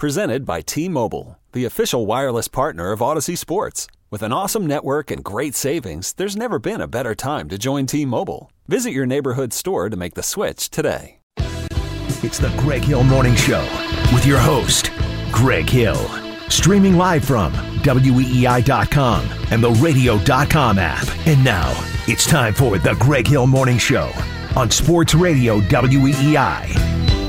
Presented by T-Mobile, the official wireless partner of Odyssey Sports. With an awesome network and great savings, there's never been a better time to join T-Mobile. Visit your neighborhood store to make the switch today. It's the Greg Hill Morning Show with your host, Greg Hill. Streaming live from WEEI.com and the Radio.com app. And now, it's time for the Greg Hill Morning Show on Sports Radio WEEI.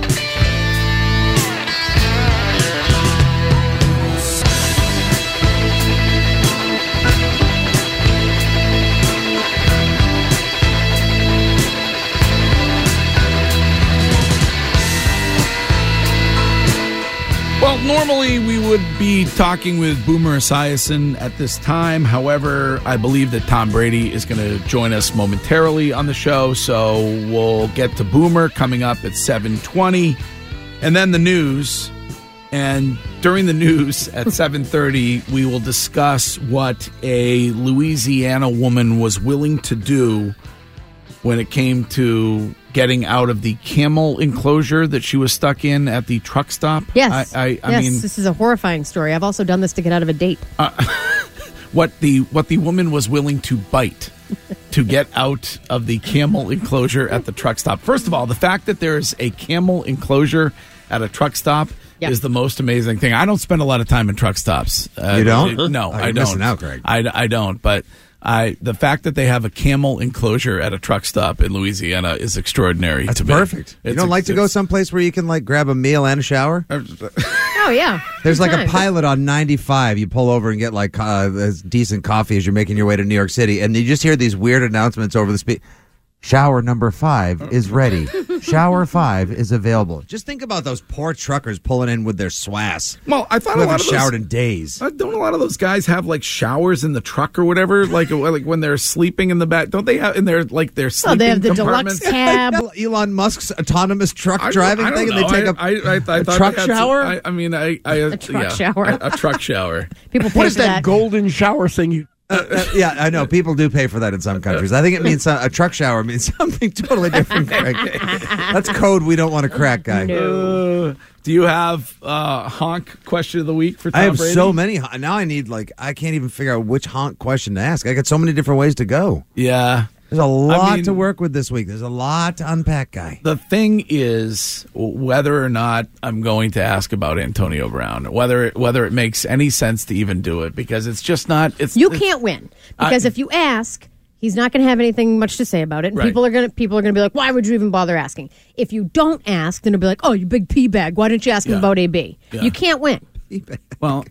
Well, normally we would be talking with Boomer Esiason at this time. However, I believe that Tom Brady is going to join us momentarily on the show, so we'll get to Boomer coming up at 7:20, and then the news. And during the news at 7:30, we will discuss what a Louisiana woman was willing to do when it came to getting out of the camel enclosure that she was stuck in at the truck stop. Yes. I mean, this is a horrifying story. I've also done this to get out of a date. What the woman was willing to bite to get out of the camel enclosure at the truck stop. First of all, the fact that there's a camel enclosure at a truck stop is the most amazing thing. I don't spend a lot of time in truck stops. You don't? No, I you're don't. Missing out, Greg. I don't, but the fact that they have a camel enclosure at a truck stop in Louisiana is extraordinary. That's to me. perfect. You don't like to go someplace where you can like grab a meal and a shower? Oh, yeah. There's like Anytime. a pilot on 95. You pull over and get like as decent coffee as you're making your way to New York City, and you just hear these weird announcements over the speed. Shower number 5 is ready. Shower 5 is available. Just think about those poor truckers pulling in with their swass. Well, I thought who a lot haven't of those, showered in days. Don't a lot of those guys have like showers in the truck or whatever? Like when they're sleeping in the back, don't they have in their sleeping they have the compartments? deluxe cab. Elon Musk's autonomous truck driving I thing, don't and they know. take I a thought truck they had shower. A truck shower. A truck shower. People pay What for is that golden shower thing you... Yeah, I know. People do pay for that in some countries. I think it means a truck shower means something totally different, Greg. That's code we don't want to crack, guy. Do you have honk question of the week for Tom I have Brady? so many. Now I need, I can't even figure out which honk question to ask. I got so many different ways to go. Yeah. There's a lot to work with this week. There's a lot to unpack, guy. The thing is whether or not I'm going to ask about Antonio Brown, whether it makes any sense to even do it, because it's just not. You can't win because if you ask, he's not going to have anything much to say about it. And Right. people are going to be like, why would you even bother asking? If you don't ask, then they'll be like, oh, you big pea bag. Why didn't you ask him about AB? Yeah. You can't win. Well,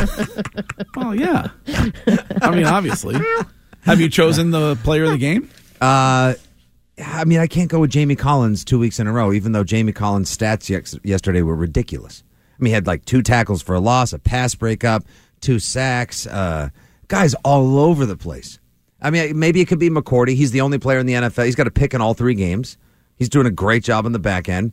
yeah. I mean, obviously. Have you chosen the player of the game? I mean, I can't go with Jamie Collins 2 weeks in a row, even though Jamie Collins' stats yesterday were ridiculous. I mean, he had like 2 tackles for a loss, a pass breakup, 2 sacks, guys all over the place. I mean, maybe it could be McCourty. He's the only player in the NFL. He's got a pick in all 3 games. He's doing a great job on the back end.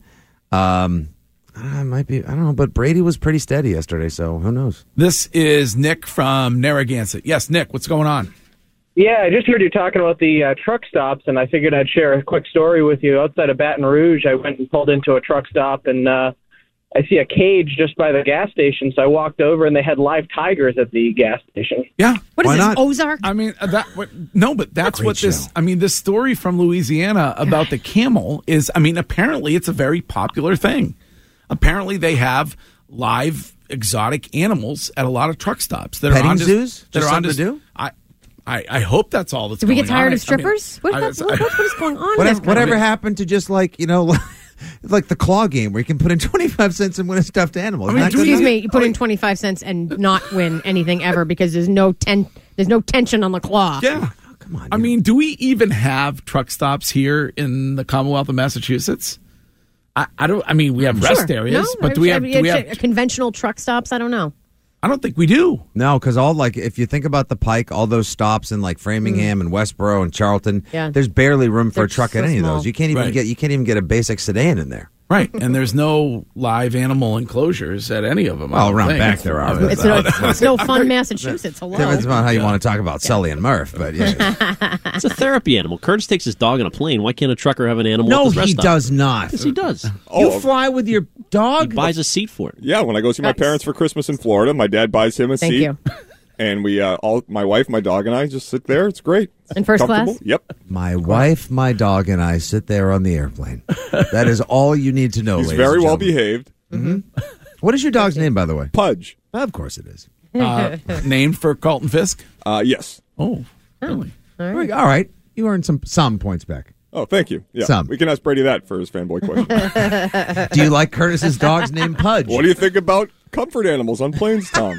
Might be, I don't know, but Brady was pretty steady yesterday, so who knows? This is Nick from Narragansett. Yes, Nick, what's going on? Yeah, I just heard you talking about the truck stops, and I figured I'd share a quick story with you. Outside of Baton Rouge, I went and pulled into a truck stop, and I see a cage just by the gas station, so I walked over, and they had live tigers at the gas station. Yeah. What is Why this, not? Ozark? I mean, but that's Great what this, show. I mean, this story from Louisiana about the camel is, I mean, apparently it's a very popular thing. Apparently they have live exotic animals at a lot of truck stops. That Petting are on dis- zoos? That Just are on something to dis- do? I hope that's all that's Did going we on. get tired of I mean, strippers? What is going on in this country? Whatever happened to just like the claw game where you can put in 25 cents and win a stuffed animal? Isn't that good Excuse enough? me, you put in 25 cents and not win anything ever because there's no tension on the claw. Yeah. Oh, come on. I mean, do we even have truck stops here in the Commonwealth of Massachusetts? I don't. I mean, we have rest areas, No, but do we have conventional truck stops? I don't know. I don't think we do. No, because if you think about the Pike, all those stops in like Framingham and Westboro and Charlton, Yeah. there's barely room for They're a truck so at any small. of those. You can't even Right. get a basic sedan in there. Right, and there's no live animal enclosures at any of them. Well, around back there are. It's no fun, Massachusetts. Hello. Depends on how you want to talk about Sully and Murph, but yeah. It's a therapy animal. Curtis takes his dog on a plane. Why can't a trucker have an animal No, at his rest he stop? does not. Yes, he does. You fly with your dog? He buys a seat for it. Yeah, when I go see my parents for Christmas in Florida, my dad buys him a Thank seat. you. And we my wife, my dog, and I just sit there. It's great. In first Comfortable. class? Yep. My wife, my dog, and I sit there on the airplane. That is all you need to know, He's ladies very and well gentlemen. behaved. What is your dog's name, by the way? Pudge. Of course it is. Named for Carlton Fisk. Yes. Oh, really? All right. You earned some points back. Oh, thank you. Yeah. Some. We can ask Brady that for his fanboy question. Do you like Curtis's dog's name, Pudge? What do you think about comfort animals on planes, Tom?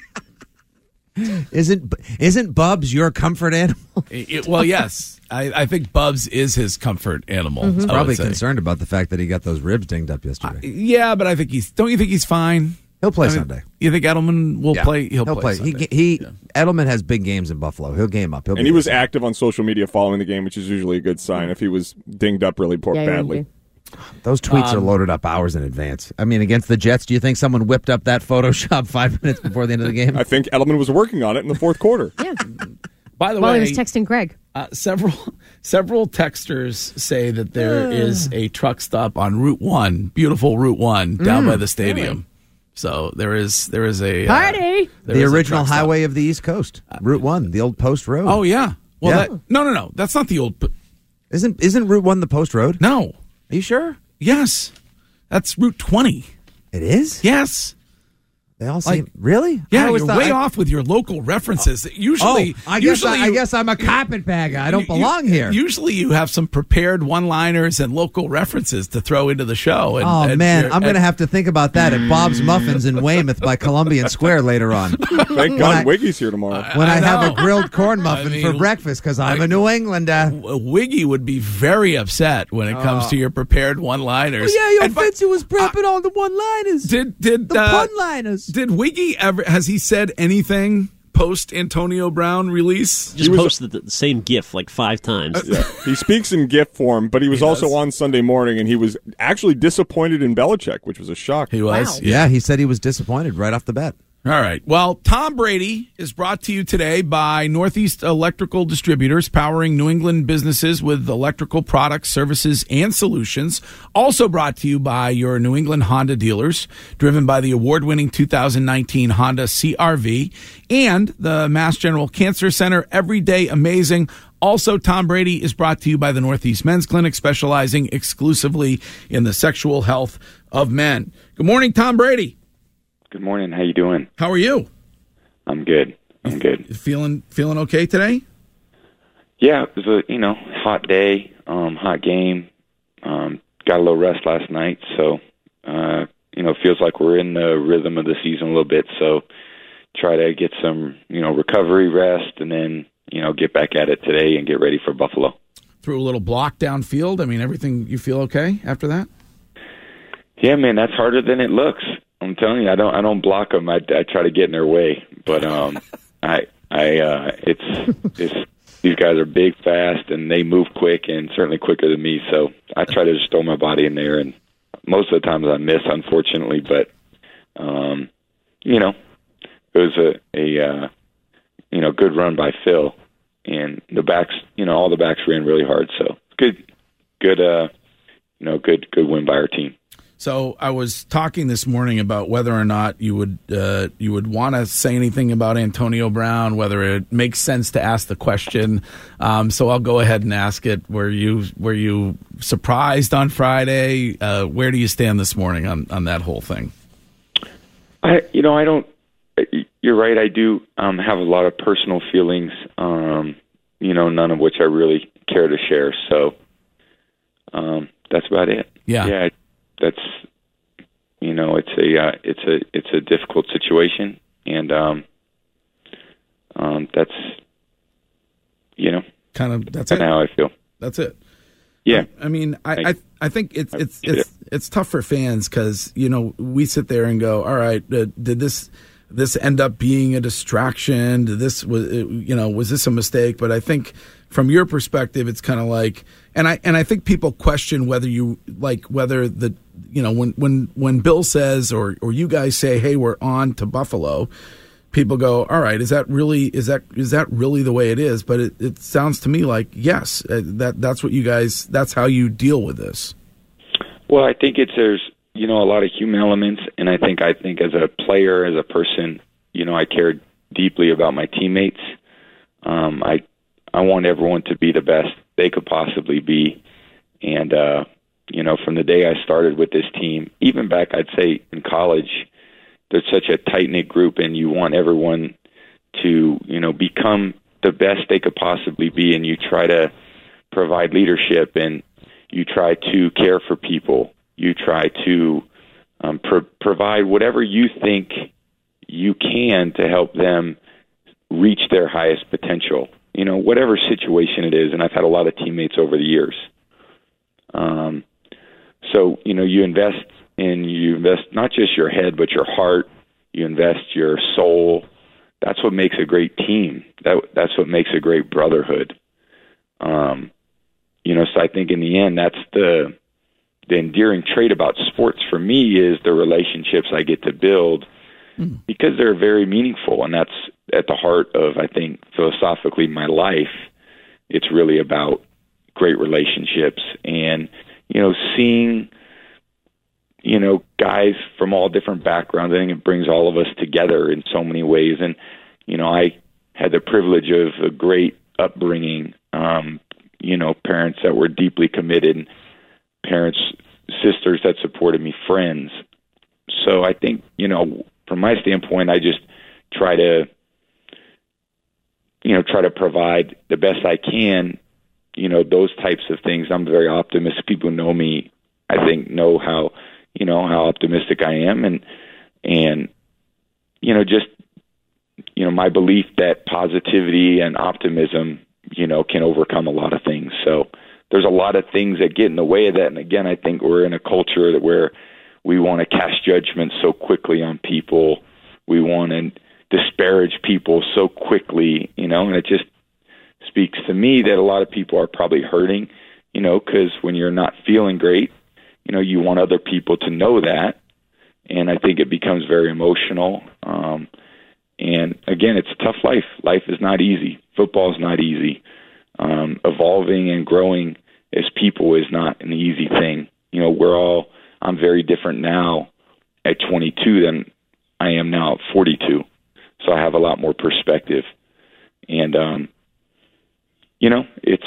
Isn't Bubs your comfort animal? Well, yes. I think Bubs is his comfort animal. He's I would probably say. concerned about the fact that he got those ribs dinged up yesterday. Yeah, but I think don't you think he's fine? He'll play Sunday. You think Edelman will play? He'll play. Sunday. Sunday. Edelman has big games in Buffalo. He'll game up. And he was active on social media following the game, which is usually a good sign if he was dinged up really badly. Those tweets are loaded up hours in advance. I mean, against the Jets, do you think someone whipped up that Photoshop 5 minutes before the end of the game? I think Edelman was working on it in the fourth quarter. Yeah. By the While way, he was texting Greg. several texters say that there is a truck stop on Route 1, beautiful Route 1, down by the stadium. Really? So there is a Party. The original highway of the East Coast, Route 1, the old Post Road. Oh yeah. Well, Yeah. No. That's not the old. Isn't Route 1 the Post Road? No. Are you sure? Yes. That's Route 20. It is? Yes. They all seem really? Yeah, I always you're thought- way off with your local references. Usually, I guess I'm a carpetbagger. I don't belong here. Usually, you have some prepared one-liners and local references to throw into the show. I'm going to have to think about that at Bob's Muffins in Weymouth by Columbian Square later on. Thank God Wiggy's here tomorrow. When I have know. a grilled corn muffin for breakfast because I'm a New Englander. Wiggy would be very upset when it comes to your prepared one-liners. Fitzy was prepping all the one-liners. Did pun-liners. Did Wiggy ever? Has he said anything post Antonio Brown release? Just posted the same GIF like 5 times. Yeah. He speaks in GIF form, but he was also on Sunday morning, and he was actually disappointed in Belichick, which was a shock. He was. Wow. Yeah, he said he was disappointed right off the bat. All right. Well, Tom Brady is brought to you today by Northeast Electrical Distributors, powering New England businesses with electrical products, services, and solutions. Also brought to you by your New England Honda dealers, driven by the award-winning 2019 Honda CR-V and the Mass General Cancer Center. Every day amazing. Also, Tom Brady is brought to you by the Northeast Men's Clinic, specializing exclusively in the sexual health of men. Good morning, Tom Brady. Good morning. How you doing? How are you? I'm good. Feeling okay today? Yeah, it was a hot day, hot game. Got a little rest last night, so feels like we're in the rhythm of the season a little bit. So try to get some recovery, rest, and then get back at it today and get ready for Buffalo. Threw a little block downfield. I mean, everything. You feel okay after that? Yeah, man, that's harder than it looks. I'm telling you, I don't block them. I try to get in their way, but it's these guys are big, fast, and they move quick, and certainly quicker than me. So I try to just throw my body in there, and most of the times I miss, unfortunately. But it was a good run by Phil, and the backs, all the backs ran really hard. So good win by our team. So I was talking this morning about whether or not you would want to say anything about Antonio Brown, whether it makes sense to ask the question. So I'll go ahead and ask it. Were you surprised on Friday? Where do you stand this morning on that whole thing? I don't. You're right. I do have a lot of personal feelings. None of which I really care to share. So that's about it. Yeah. That's it's a difficult situation, and that's kind of that's it. How I feel. That's it. Yeah. I mean, I think it's tough for fans because we sit there and go, all right, did this end up being a distraction? Was this a mistake? But I think from your perspective, it's kind of like, and I think people question whether the, you know, when Bill says or you guys say, hey, we're on to Buffalo, people go, all right, is that really the way it is? But it sounds to me like, yes, that's what you guys, that's how you deal with this. Well, I think there's, you know, a lot of human elements, and I think as a player, as a person, you know, I care deeply about my teammates. I want everyone to be the best they could possibly be. And, you know, from the day I started with this team, even back, I'd say in college, there's such a tight-knit group, and you want everyone to, you know, become the best they could possibly be, and you try to provide leadership, and you try to care for people. You try to provide whatever you think you can to help them reach their highest potential, you know, whatever situation it is. And I've had a lot of teammates over the years. So, you know, you invest not just your head, but your heart. You invest your soul. That's what makes a great team. That's what makes a great brotherhood. You know, so I think in the end, that's the endearing trait about sports for me is the relationships I get to build because they're very meaningful. And that's at the heart of, I think, philosophically, my life. It's really about great relationships and, you know, seeing, you know, guys from all different backgrounds. I think it brings all of us together in so many ways. And, you know, I had the privilege of a great upbringing, you know, parents that were deeply committed, parents, sisters that supported me, friends. So I think, you know, from my standpoint, I just try to provide the best I can, you know, those types of things. I'm very optimistic. People who know me, I think, know how optimistic I am. And, you know, just, you know, my belief that positivity and optimism, you know, can overcome a lot of things. So there's a lot of things that get in the way of that. And again, I think we're in a culture where we want to cast judgment so quickly on people. We want to disparage people so quickly, you know, and it just speaks to me that a lot of people are probably hurting, you know, because when you're not feeling great, you know, you want other people to know that. And I think it becomes very emotional. And again, it's a tough life. Life is not easy. Football is not easy. Evolving and growing as people is not an easy thing. You know, I'm very different now at 22 than I am now at 42. So I have a lot more perspective. And, you know, it's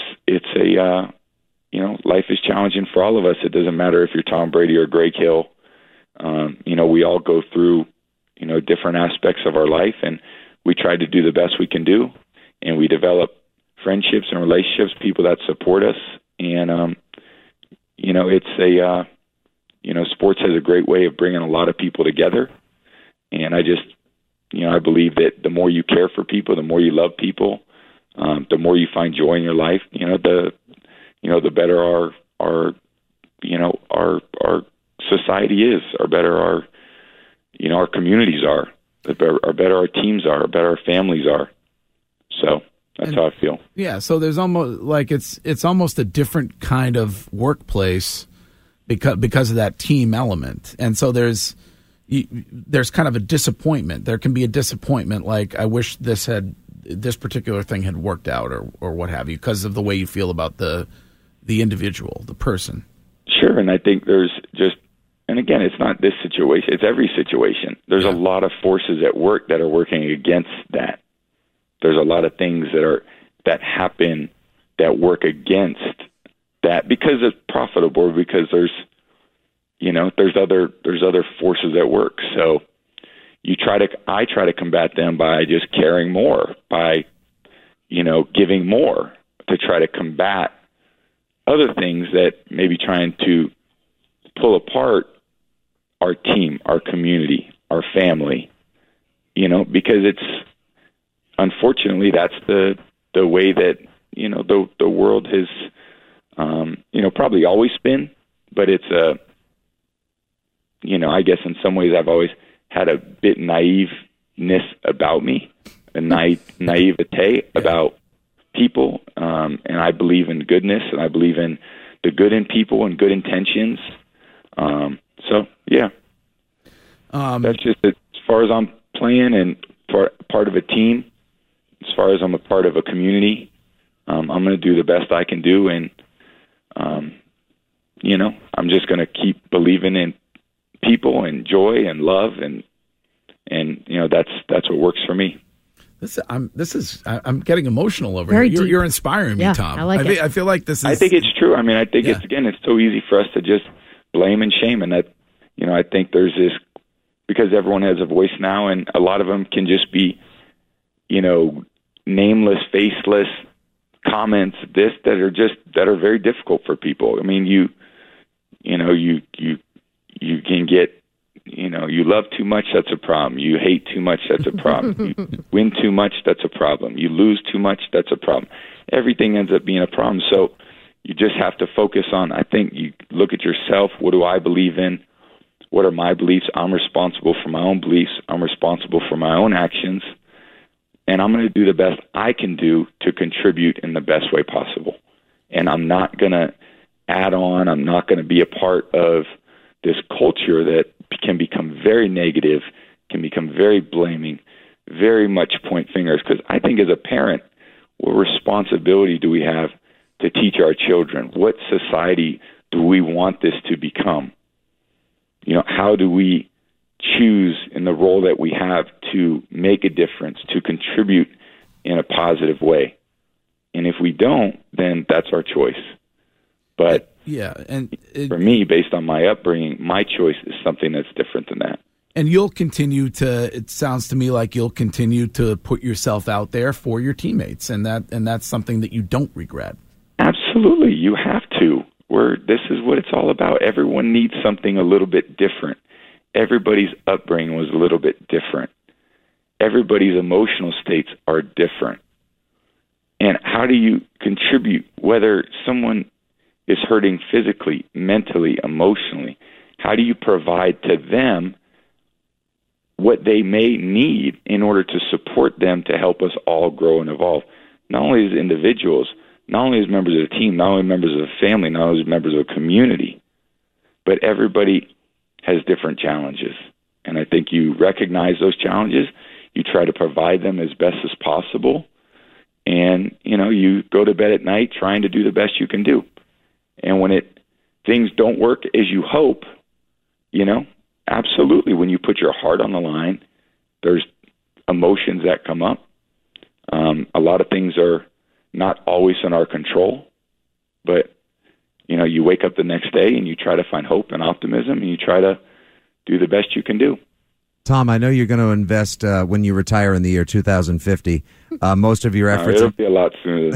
you know, life is challenging for all of us. It doesn't matter if you're Tom Brady or Greg Hill. You know, we all go through, you know, different aspects of our life, and we try to do the best we can do, and we develop friendships and relationships, people that support us. And, you know, it's you know, sports has a great way of bringing a lot of people together. And I just, you know, I believe that the more you care for people, the more you love people, the more you find joy in your life, you know, the better our you know, our society is, or better our, you know, our communities are, the better our teams are, or better our families are. So that's how I feel. Yeah. So there's almost like it's almost a different kind of workplace because of that team element. And so there's kind of a disappointment. There can be a disappointment. Like, I wish this particular thing had worked out or what have you, because of the way you feel about the individual, the person. Sure. And I think there's just, and again, it's not this situation, it's every situation. There's a lot of forces at work that are working against that. There's a lot of things that happen that work against that because it's profitable, because there's, you know, there's other forces at work. So I try to combat them by just caring more, by, you know, giving more, to try to combat other things that may be trying to pull apart our team, our community, our family, you know, because it's, unfortunately, that's the way that, you know, the world has, you know, probably always been, but it's you know, I guess in some ways I've always had a bit naiveness about me, a naivete about people, and I believe in goodness, and I believe in the good in people and good intentions. So, yeah. That's just as far as I'm playing and part of a team, as far as I'm a part of a community, I'm going to do the best I can do, and, I'm just going to keep believing in people and joy and love, and that's what works for me. I'm getting emotional over Very here. deep. You're inspiring me, Yeah, Tom. I like it. I feel like this is. I think it's true. I mean, I think it's so easy for us to just blame and shame, and that, I think there's this, because everyone has a voice now, and a lot of them can just be, nameless, faceless comments that are very difficult for people. I mean, you can get, you love too much, that's a problem. You hate too much, that's a problem. You win too much, that's a problem. You lose too much, that's a problem. Everything ends up being a problem. So you just have to focus on, I think you look at yourself, what do I believe in? What are my beliefs? I'm responsible for my own beliefs. I'm responsible for my own actions. And I'm going to do the best I can do to contribute in the best way possible. And I'm not going to add on. I'm not going to be a part of this culture that can become very negative, can become very blaming, very much point fingers. Because I think as a parent, what responsibility do we have to teach our children? What society do we want this to become? How do we choose in the role that we have to make a difference, to contribute in a positive way? And if we don't, then that's our choice. But for me, based on my upbringing, my choice is something that's different than that. And you'll continue to, it sounds to me like you'll continue to put yourself out there for your teammates, and that's something that you don't regret. Absolutely. You have to. This is what it's all about. Everyone needs something a little bit different. Everybody's upbringing was a little bit different. Everybody's emotional states are different. And how do you contribute, whether someone is hurting physically, mentally, emotionally, how do you provide to them what they may need in order to support them to help us all grow and evolve? Not only as individuals, not only as members of the team, not only members of the family, not only as members of a community, but everybody has different challenges. And I think you recognize those challenges, you try to provide them as best as possible, and, you go to bed at night trying to do the best you can do. And when things don't work as you hope, absolutely, when you put your heart on the line, there's emotions that come up. A lot of things are not always in our control, but, you wake up the next day and you try to find hope and optimism, and you try to do the best you can do. Tom, I know you're going to invest when you retire in the year 2050. Most of your efforts. It'll be a lot sooner than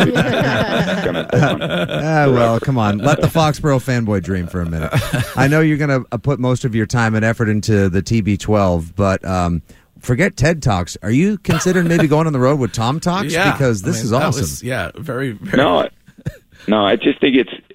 that. Well, come on. Let the Foxborough fanboy dream for a minute. I know you're going to put most of your time and effort into the TB12, but forget TED Talks. Are you considering maybe going on the road with Tom Talks? Yeah, because this is awesome. Very, very. No, I just think it's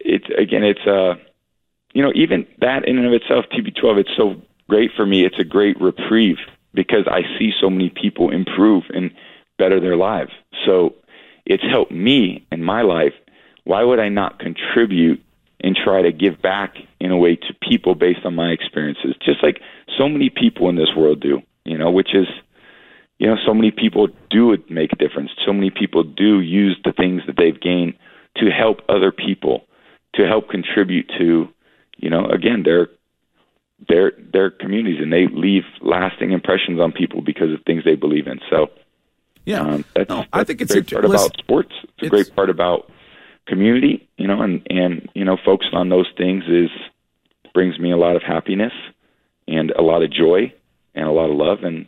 even that in and of itself, TB12, it's so great for me. It's a great reprieve because I see so many people improve and better their lives. So it's helped me in my life. Why would I not contribute and try to give back in a way to people based on my experiences? Just like so many people in this world do, which is, so many people do make a difference. So many people do use the things that they've gained to help other people, to help contribute to, again, their communities, and they leave lasting impressions on people because of things they believe in. So, I think it's a great part about sports. It's a great part about community, and focusing on those things brings me a lot of happiness and a lot of joy and a lot of love, and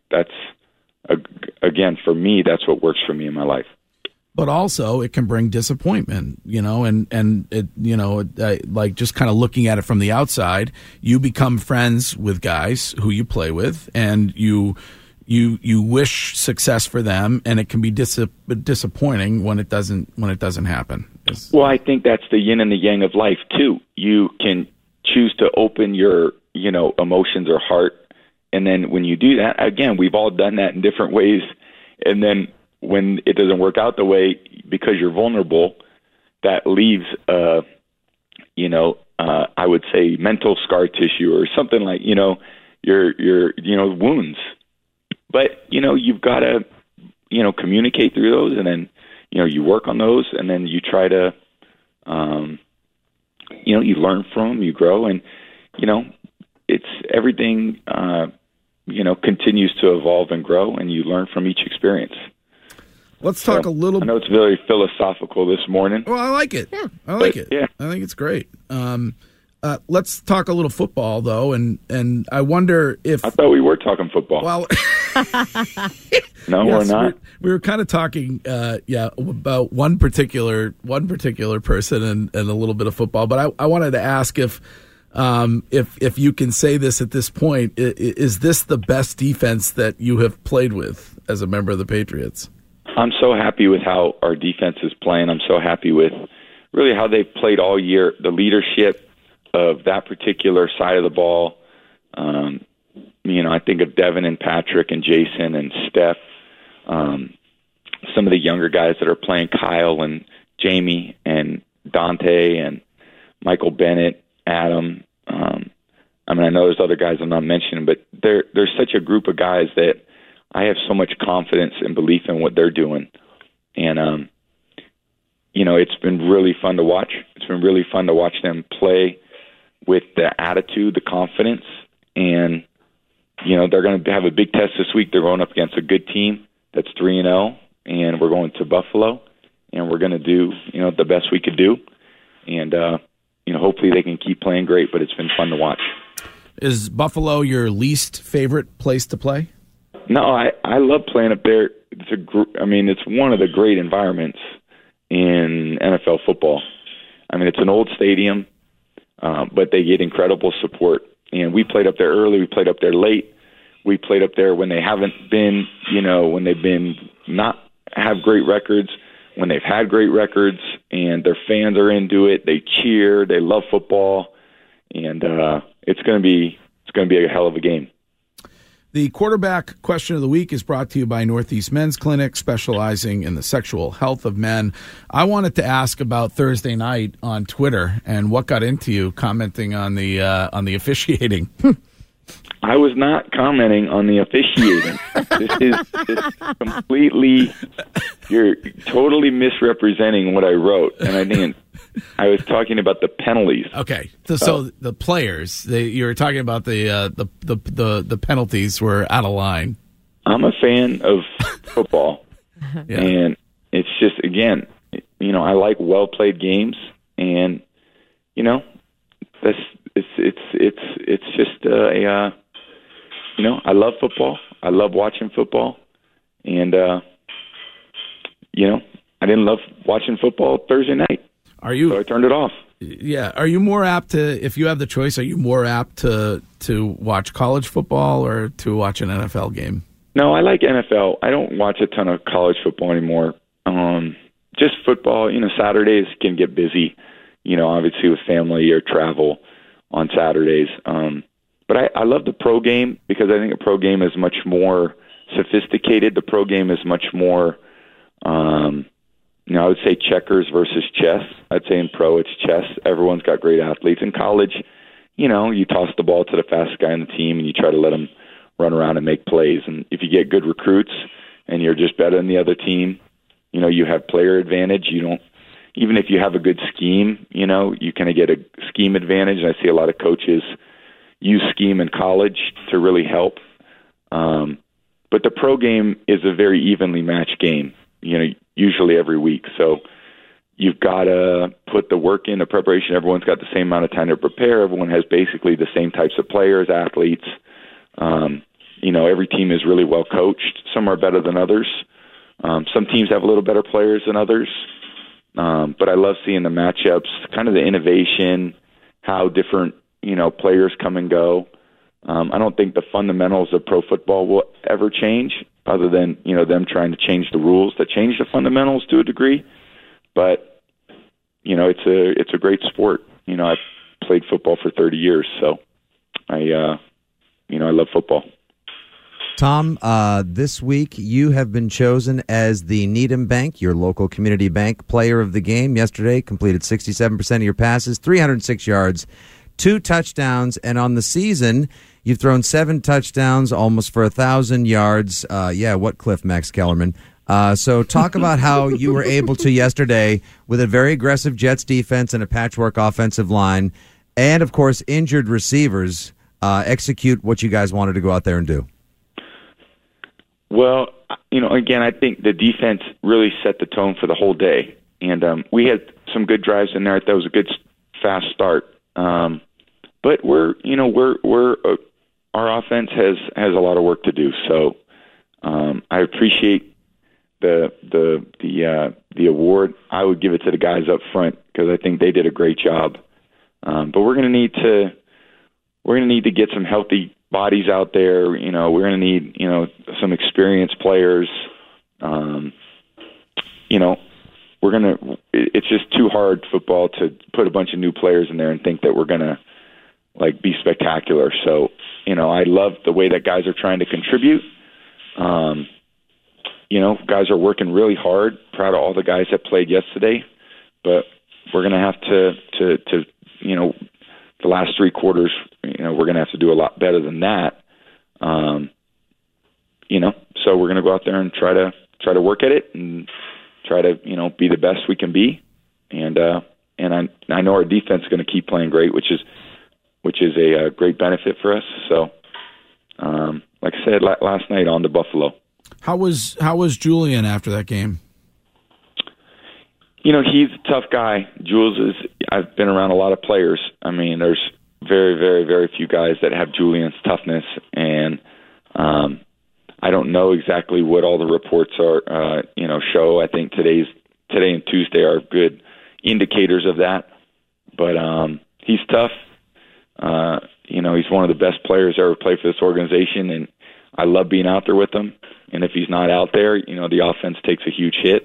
again, for me, that's what works for me in my life. But also, it can bring disappointment, and it, like just kind of looking at it from the outside, you become friends with guys who you play with, and you wish success for them, and it can be disappointing when it doesn't happen. Well, I think that's the yin and the yang of life too. You can choose to open your emotions or heart, and then when you do that, again, we've all done that in different ways, and then when it doesn't work out the way, because you're vulnerable, that leaves, I would say mental scar tissue or something like, your wounds. But, you've got to, communicate through those, and then, you work on those, and then you try to, you learn from them, you grow, and, it's everything, continues to evolve and grow, and you learn from each experience. Let's talk a little. I know it's very philosophical this morning. Well, I like it. Yeah. I like it. Yeah. I think it's great. Let's talk a little football, though, and I wonder if... I thought we were talking football. Well, no, yes, we're not. We were kind of talking, about one particular person and a little bit of football. But I wanted to ask if you can say this at this point, is this the best defense that you have played with as a member of the Patriots? I'm so happy with how our defense is playing. I'm so happy with really how they've played all year, the leadership of that particular side of the ball. I think of Devin and Patrick and Jason and Steph, some of the younger guys that are playing, Kyle and Jamie and Dante and Michael Bennett, Adam. I know there's other guys I'm not mentioning, but there's such a group of guys that I have so much confidence and belief in what they're doing. And, it's been really fun to watch. It's been really fun to watch them play with the attitude, the confidence, and, they're going to have a big test this week. They're going up against a good team that's 3-0, and we're going to Buffalo, and we're going to do, the best we could do. And, hopefully they can keep playing great, but it's been fun to watch. Is Buffalo your least favorite place to play? No, I love playing up there. It's one of the great environments in NFL football. It's an old stadium, but they get incredible support. And we played up there early. We played up there late. We played up there when they haven't been, when they've been not have great records, when they've had great records, and their fans are into it. They cheer. They love football, and it's going to be a hell of a game. The quarterback question of the week is brought to you by Northeast Men's Clinic, specializing in the sexual health of men. I wanted to ask about Thursday night on Twitter and what got into you commenting on the officiating. I was not commenting on the officiating. This completely, you're totally misrepresenting what I wrote, and I didn't. I was talking about the penalties. Okay, so the players, you were talking about the penalties were out of line. I'm a fan of football, yeah. And it's just, again, I like well played games, and it's just I love football. I love watching football, and I didn't love watching football Thursday night. So I turned it off. Yeah. Are you more apt to, if you have the choice, are you more apt to watch college football or to watch an NFL game? No, I like NFL. I don't watch a ton of college football anymore. Just football. Saturdays can get busy, obviously with family or travel on Saturdays. But I love the pro game because I think a pro game is much more sophisticated. The pro game is much more, I would say checkers versus chess. I'd say in pro it's chess. Everyone's got great athletes. In college, you toss the ball to the fastest guy on the team and you try to let him run around and make plays. And if you get good recruits and you're just better than the other team, you have player advantage. Even if you have a good scheme, you kind of get a scheme advantage. And I see a lot of coaches use scheme in college to really help. But the pro game is a very evenly matched game, usually every week. So you've got to put the work in, the preparation. Everyone's got the same amount of time to prepare. Everyone has basically the same types of players, athletes. Every team is really well coached. Some are better than others. Some teams have a little better players than others. But I love seeing the matchups, kind of the innovation, how different, players come and go. I don't think the fundamentals of pro football will ever change other than, them trying to change the rules that change the fundamentals to a degree. But, it's a great sport. I've played football for 30 years, so I love football. Tom, this week you have been chosen as the Needham Bank, your local community bank, player of the game. Yesterday, completed 67% of your passes, 306 yards, 2 touchdowns, and on the season, you've thrown 7 touchdowns, almost for 1,000 yards. What cliff, Max Kellerman? So talk about how you were able to yesterday, with a very aggressive Jets defense and a patchwork offensive line, and, of course, injured receivers, execute what you guys wanted to go out there and do. Well, again, I think the defense really set the tone for the whole day, and we had some good drives in there. That was a good, fast start. But our offense has a lot of work to do. So I appreciate the award. I would give it to the guys up front because I think they did a great job. But we're going to need to get some healthy bodies out there. We're going to need some experienced players. It's just too hard football to put a bunch of new players in there and think that we're going to be spectacular. So I love the way that guys are trying to contribute. Guys are working really hard. Proud of all the guys that played yesterday, but we're going to have to the last 3 quarters, we're going to have to do a lot better than that. So we're going to go out there and try to work at it and try to, be the best we can be. And I know our defense is going to keep playing great, which is a great benefit for us. So, like I said last night, on to Buffalo. How was Julian after that game? He's a tough guy. Jules I've been around a lot of players. I mean, there's very, very, very few guys that have Julian's toughness, and I don't know exactly what all the reports are, show. I think today and Tuesday are good indicators of that. But he's tough. He's one of the best players ever played for this organization, and I love being out there with him. And if he's not out there, the offense takes a huge hit.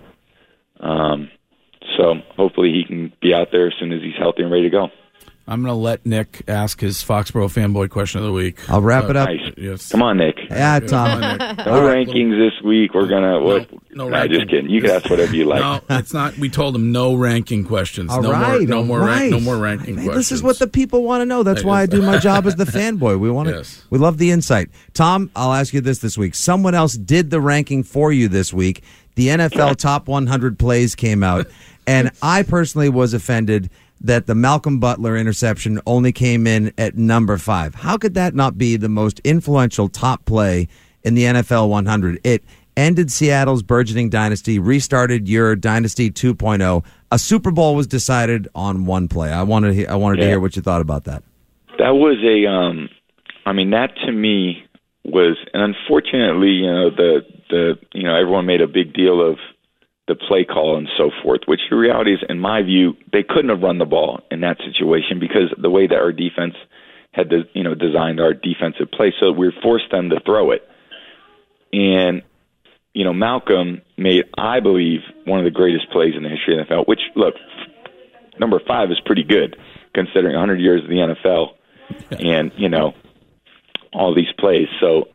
So hopefully he can be out there as soon as he's healthy and ready to go. I'm going to let Nick ask his Foxborough fanboy question of the week. I'll wrap it up. Nice. Yes. Come on, Nick. Yeah, Tom. No rankings this week. We're going to... No, just kidding. You can ask whatever you like. No, it's not. We told him no ranking questions. No more ranking questions. This is what the people want to know. That's why I do my job as the fanboy. We want We love the insight. Tom, I'll ask you this week. Someone else did the ranking for you this week. The NFL Top 100 Plays came out, and I personally was offended that the Malcolm Butler interception only came in at number 5. How could that not be the most influential top play in the NFL 100? It ended Seattle's burgeoning dynasty, restarted your dynasty 2.0. A Super Bowl was decided on one play. I wanted to hear what you thought about that. That was that to me was, and unfortunately, everyone made a big deal of the play call and so forth, which the reality is, in my view, they couldn't have run the ball in that situation because the way that our defense had designed our defensive play, so we forced them to throw it. And Malcolm made, I believe, one of the greatest plays in the history of the NFL, which, look, number 5 is pretty good considering 100 years of the NFL and, all these plays. So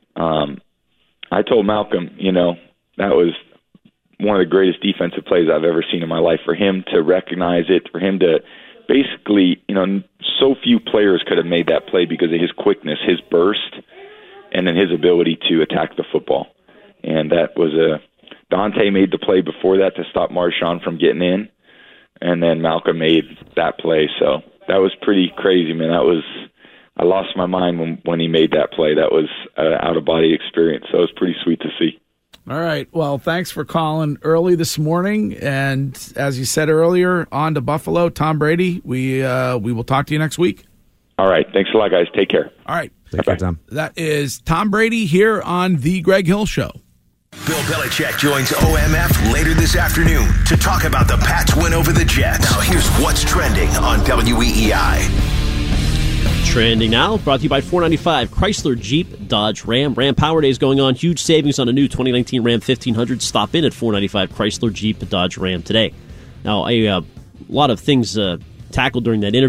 I told Malcolm, that was one of the greatest defensive plays I've ever seen in my life. For him to recognize it, for him to basically, so few players could have made that play because of his quickness, his burst, and then his ability to attack the football. And that was Dante made the play before that to stop Marshawn from getting in, and then Malcolm made that play. So that was pretty crazy, man. I lost my mind when he made that play. That was an out-of-body experience. So it was pretty sweet to see. All right. Well, thanks for calling early this morning. And as you said earlier, on to Buffalo. Tom Brady, we will talk to you next week. All right. Thanks a lot, guys. Take care. All right. Take care, Tom. That is Tom Brady here on The Greg Hill Show. Bill Belichick joins OMF later this afternoon to talk about the Pats' win over the Jets. Now, here's what's trending on WEEI. Trending now, brought to you by 495 Chrysler, Jeep, Dodge, Ram. Ram Power Day is going on. Huge savings on a new 2019 Ram 1500. Stop in at 495 Chrysler, Jeep, Dodge, Ram today. Now, a lot of things tackled during that interview.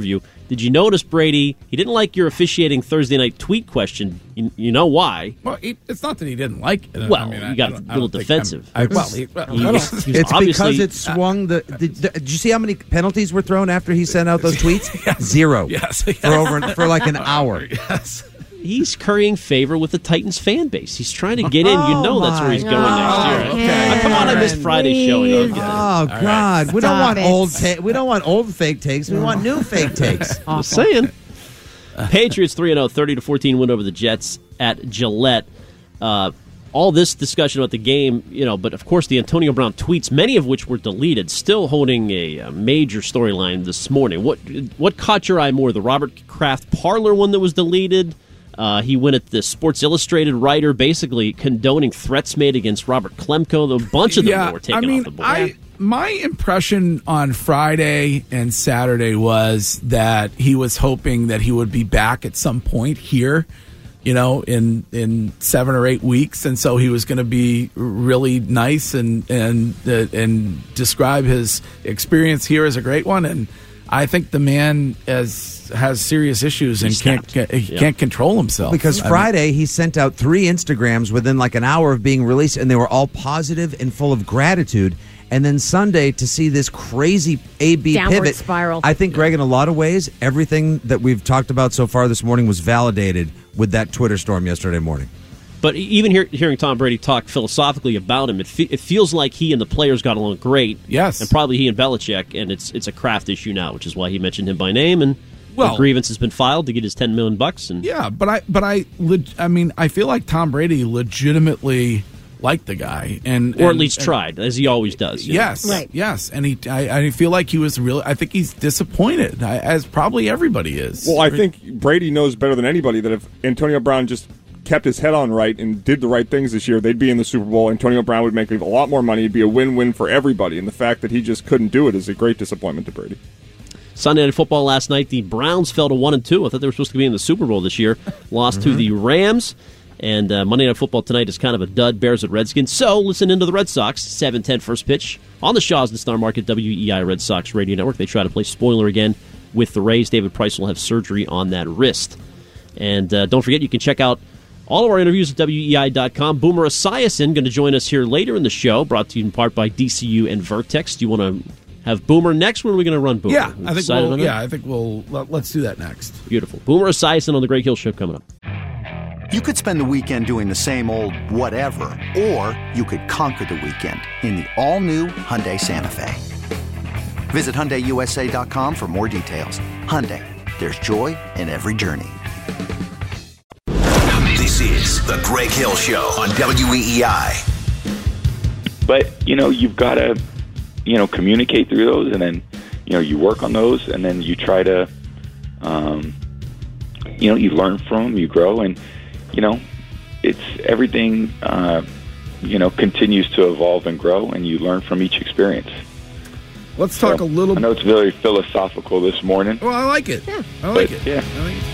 Did you notice, Brady, he didn't like your officiating Thursday night tweet question. You know why. Well, it's not that he didn't like it. Well, he got a little defensive. It's because it swung did you see how many penalties were thrown after he sent out those tweets? Yes. 0. Yes. For like an hour. Yes. He's currying favor with the Titans fan base. He's trying to get in. You know that's where he's going next year. Okay. Come on, I missed Friday's show. Oh God, right. we don't want Stop we don't want old fake takes. We want new fake takes. Just saying. Patriots 3-0, 30-14 win over the Jets at Gillette. All this discussion about the game, but of course the Antonio Brown tweets, many of which were deleted, still holding a major storyline this morning. What caught your eye more, the Robert Kraft Parler one that was deleted? He went at the Sports Illustrated writer, basically condoning threats made against Robert Klemko. A bunch of them were taken off the board. My impression on Friday and Saturday was that he was hoping that he would be back at some point here, in 7 or 8 weeks, and so he was going to be really nice and describe his experience here as a great one. And I think the man has serious issues and can't control himself. Because Friday he sent out 3 Instagrams within like an hour of being released, and they were all positive and full of gratitude. And then Sunday to see this crazy A/B downward pivot spiral. I think, Greg, in a lot of ways, everything that we've talked about so far this morning was validated with that Twitter storm yesterday morning. But even hearing Tom Brady talk philosophically about him, it feels like he and the players got along great. Yes. And probably he and Belichick, and it's a Kraft issue now, which is why he mentioned him by name, and the grievance has been filed to get his $10 million. And yeah, but I feel like Tom Brady legitimately liked the guy, or at least tried, as he always does. Yes, right. Yes, and I feel like he was really. I think he's disappointed, as probably everybody is. Well, I think Brady knows better than anybody that if Antonio Brown just kept his head on right and did the right things this year, they'd be in the Super Bowl. Antonio Brown would make a lot more money. It'd be a win-win for everybody, and the fact that he just couldn't do it is a great disappointment to Brady. Sunday Night Football last night, the Browns fell to 1-2. I thought they were supposed to be in the Super Bowl this year. Lost to the Rams. And Monday Night Football tonight is kind of a dud, Bears at Redskins. So listen into the Red Sox, 7:10 first pitch on the Shaws and Star Market, WEEI Red Sox Radio Network. They try to play spoiler again with the Rays. David Price will have surgery on that wrist. And don't forget, you can check out all of our interviews at WEEI.com. Boomer Esiason going to join us here later in the show, brought to you in part by DCU and Vertex. Do you want to have Boomer next? When are we going to run Boomer? Yeah, I think we'll let's do that next. Beautiful. Boomer Esiason on the Greg Hill Show coming up. You could spend the weekend doing the same old whatever, or you could conquer the weekend in the all-new Hyundai Santa Fe. Visit HyundaiUSA.com for more details. Hyundai, there's joy in every journey. This is the Greg Hill Show on WEEI. But, you've got to, communicate through those, and then, you work on those, and then you try to, you learn from them, you grow, and, it's everything, continues to evolve and grow, and you learn from each experience. Let's talk a little. I know it's very philosophical this morning. Well, I like it. Yeah. I like it. Yeah. I like it.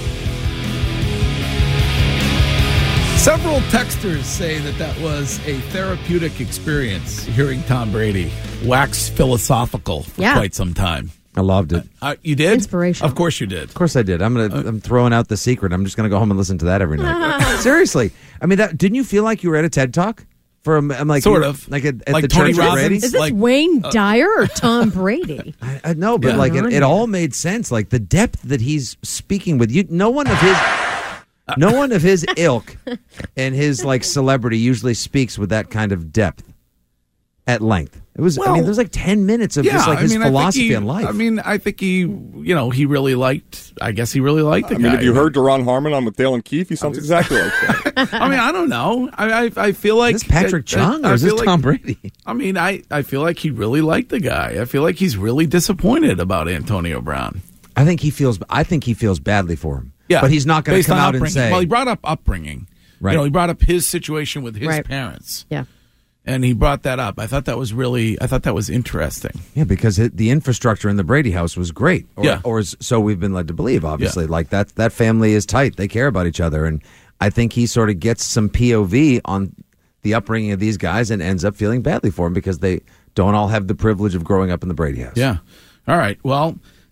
Several texters say that was a therapeutic experience hearing Tom Brady wax philosophical for quite some time. I loved it. You did? Inspirational. Of course you did. Of course I did. I'm throwing out the secret. I'm just going to go home and listen to that every night. Seriously. I mean, didn't you feel like you were at a TED Talk? Sort of. Like at like the Tony church Robbins? Brady? Is this Wayne Dyer or Tom Brady? I know, but it all made sense. Like the depth that he's speaking with. No one of his ilk and his celebrity usually speaks with that kind of depth at length. It was. There's 10 minutes of just his philosophy on life. I think he really liked. I guess he really liked the guy. Have you heard Deron Harmon on with Dale and Keefe? He sounds exactly like that. I don't know. I feel like is this Patrick Chung or is this Tom Brady? I feel like he really liked the guy. I feel like he's really disappointed about Antonio Brown. I think he feels badly for him. Yeah, but he's not going to come out and say. Well, he brought up upbringing. Right. He brought up his situation with his parents. Yeah. And he brought that up. I thought that was interesting. Yeah, because the infrastructure in the Brady house was great. Or so we've been led to believe, obviously. Yeah. That family is tight. They care about each other. And I think he sort of gets some POV on the upbringing of these guys and ends up feeling badly for them because they don't all have the privilege of growing up in the Brady house. Yeah. All right. Well,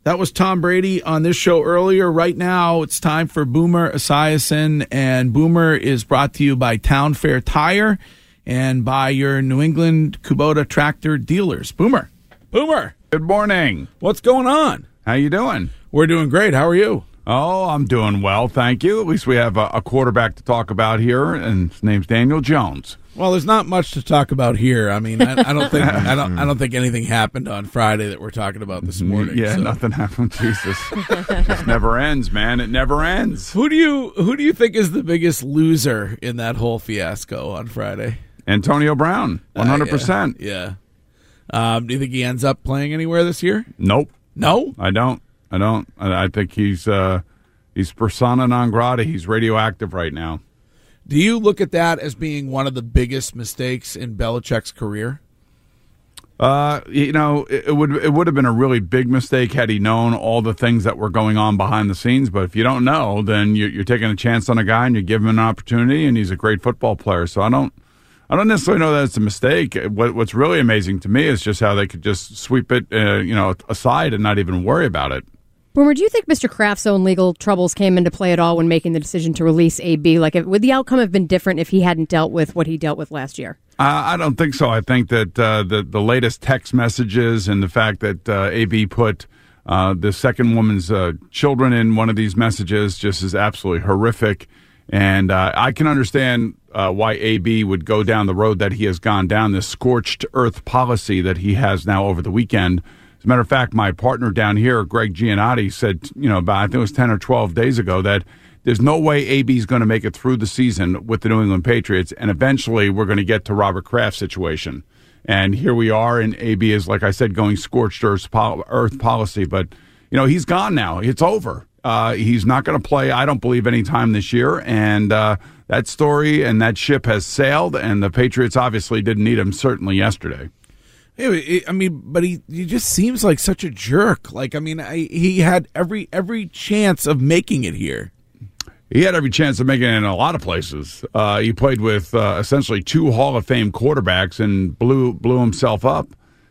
That was Tom Brady on this show earlier. Right now, it's time for Boomer Esiason, and Boomer is brought to you by Town Fair Tire and by your New England Kubota tractor dealers. Boomer. Good morning. What's going on? How you doing? We're doing great. How are you? Oh, I'm doing well, thank you. At least we have a quarterback to talk about here, and his name's Daniel Jones. Well, there's not much to talk about here. I mean, I don't think I don't think anything happened on Friday that we're talking about this morning. Yeah, so. Nothing happened. Jesus, it never ends, man. It never ends. Who do you think is the biggest loser in that whole fiasco on Friday? Antonio Brown, 100%. Yeah. Do you think he ends up playing anywhere this year? Nope. No, I don't. I think he's persona non grata. He's radioactive right now. Do you look at that as being one of the biggest mistakes in Belichick's career? It would have been a really big mistake had he known all the things that were going on behind the scenes. But if you don't know, then you're taking a chance on a guy and you give him an opportunity, and he's a great football player. So I don't necessarily know that it's a mistake. What's really amazing to me is just how they could just sweep it, aside and not even worry about it. Boomer, do you think Mr. Kraft's own legal troubles came into play at all when making the decision to release AB? Would the outcome have been different if he hadn't dealt with what he dealt with last year? I don't think so. I think that the latest text messages and the fact that AB put the second woman's children in one of these messages just is absolutely horrific. And I can understand why AB would go down the road that he has gone down, this scorched earth policy that he has now over the weekend. As a matter of fact, my partner down here, Greg Giannotti, said, about I think it was 10 or 12 days ago, that there's no way AB is going to make it through the season with the New England Patriots, and eventually we're going to get to Robert Kraft's situation. And here we are, and AB is, like I said, going scorched earth policy. But, he's gone now. It's over. He's not going to play, I don't believe, any time this year. And that story and that ship has sailed, and the Patriots obviously didn't need him, certainly yesterday. But he just seems like such a jerk. He had every chance of making it here. He had every chance of making it in a lot of places. He played with essentially two Hall of Fame quarterbacks and blew himself up.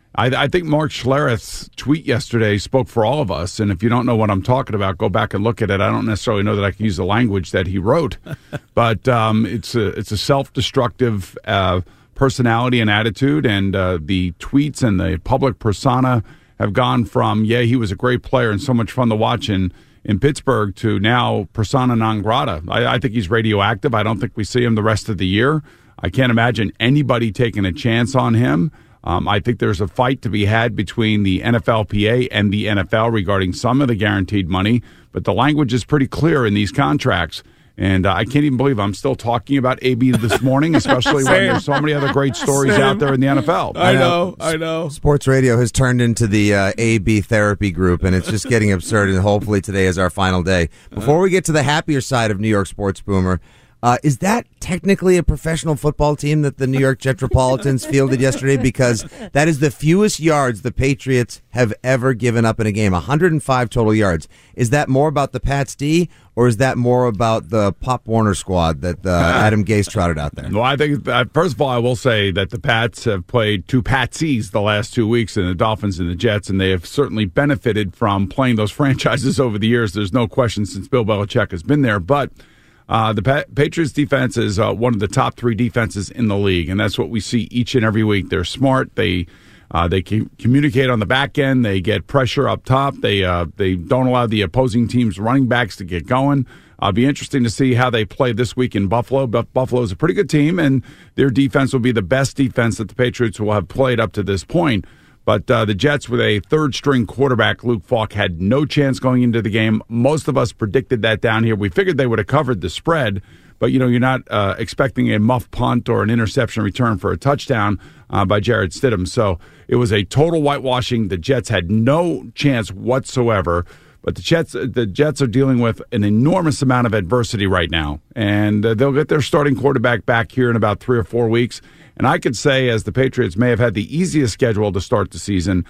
I think Mark Schlereth's tweet yesterday spoke for all of us. And if you don't know what I'm talking about, go back and look at it. I don't necessarily know that I can use the language that he wrote, but it's a self-destructive personality and attitude, and the tweets and the public persona have gone from, he was a great player and so much fun to watch in Pittsburgh, to now persona non grata. I think he's radioactive. I don't think we see him the rest of the year. I can't imagine anybody taking a chance on him. I think there's a fight to be had between the NFLPA and the NFL regarding some of the guaranteed money, but the language is pretty clear in these contracts. And I can't even believe I'm still talking about AB this morning, especially when there's so many other great stories out there in the NFL. I know. Sports radio has turned into the AB therapy group, and it's just getting absurd, and hopefully today is our final day. Before we get to the happier side of New York sports, Boomer, is that technically a professional football team that the New York Jetropolitans fielded yesterday? Because that is the fewest yards the Patriots have ever given up in a game, 105 total yards. Is that more about the Pats D, or is that more about the Pop Warner squad that Adam Gase trotted out there? Well, I think, first of all, I will say that the Pats have played two Patsies the last 2 weeks, and the Dolphins and the Jets, and they have certainly benefited from playing those franchises over the years. There's no question since Bill Belichick has been there, but the Patriots defense is one of the top three defenses in the league, and that's what we see each and every week. They're smart. They communicate on the back end. They get pressure up top. They don't allow the opposing team's running backs to get going. It'll be interesting to see how they play this week in Buffalo. But Buffalo is a pretty good team, and their defense will be the best defense that the Patriots will have played up to this point. But the Jets, with a third-string quarterback, Luke Falk, had no chance going into the game. Most of us predicted that down here. We figured they would have covered the spread, but you're not expecting a muff punt or an interception return for a touchdown by Jarrett Stidham. So it was a total whitewashing. The Jets had no chance whatsoever. But the Jets are dealing with an enormous amount of adversity right now, and they'll get their starting quarterback back here in about 3 or 4 weeks. And I could say, as the Patriots may have had the easiest schedule to start the season,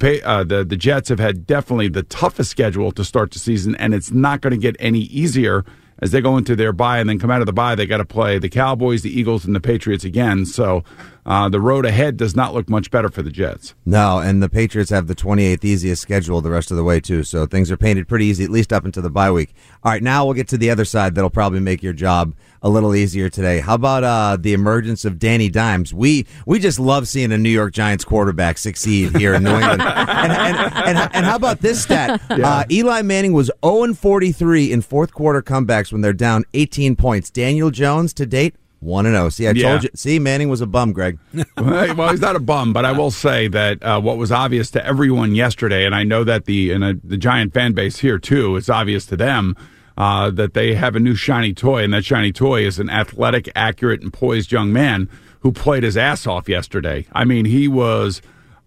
the Jets have had definitely the toughest schedule to start the season, and it's not going to get any easier as they go into their bye and then come out of the bye. They got to play the Cowboys, the Eagles, and the Patriots again. So the road ahead does not look much better for the Jets. No, and the Patriots have the 28th easiest schedule the rest of the way, too. So things are painted pretty easy, at least up into the bye week. All right, now we'll get to the other side that'll probably make your job a little easier today. How about the emergence of Danny Dimes? We just love seeing a New York Giants quarterback succeed here in New England. and how about this stat? Yeah. Eli Manning was 0-43 in fourth quarter comebacks when they're down 18 points. Daniel Jones, to date, 1-0. See, I told you. See, Manning was a bum, Greg. Well, he's not a bum, but I will say that what was obvious to everyone yesterday, and I know that the Giant fan base here, too, it's obvious to them, that they have a new shiny toy, and that shiny toy is an athletic, accurate, and poised young man who played his ass off yesterday. I mean, it was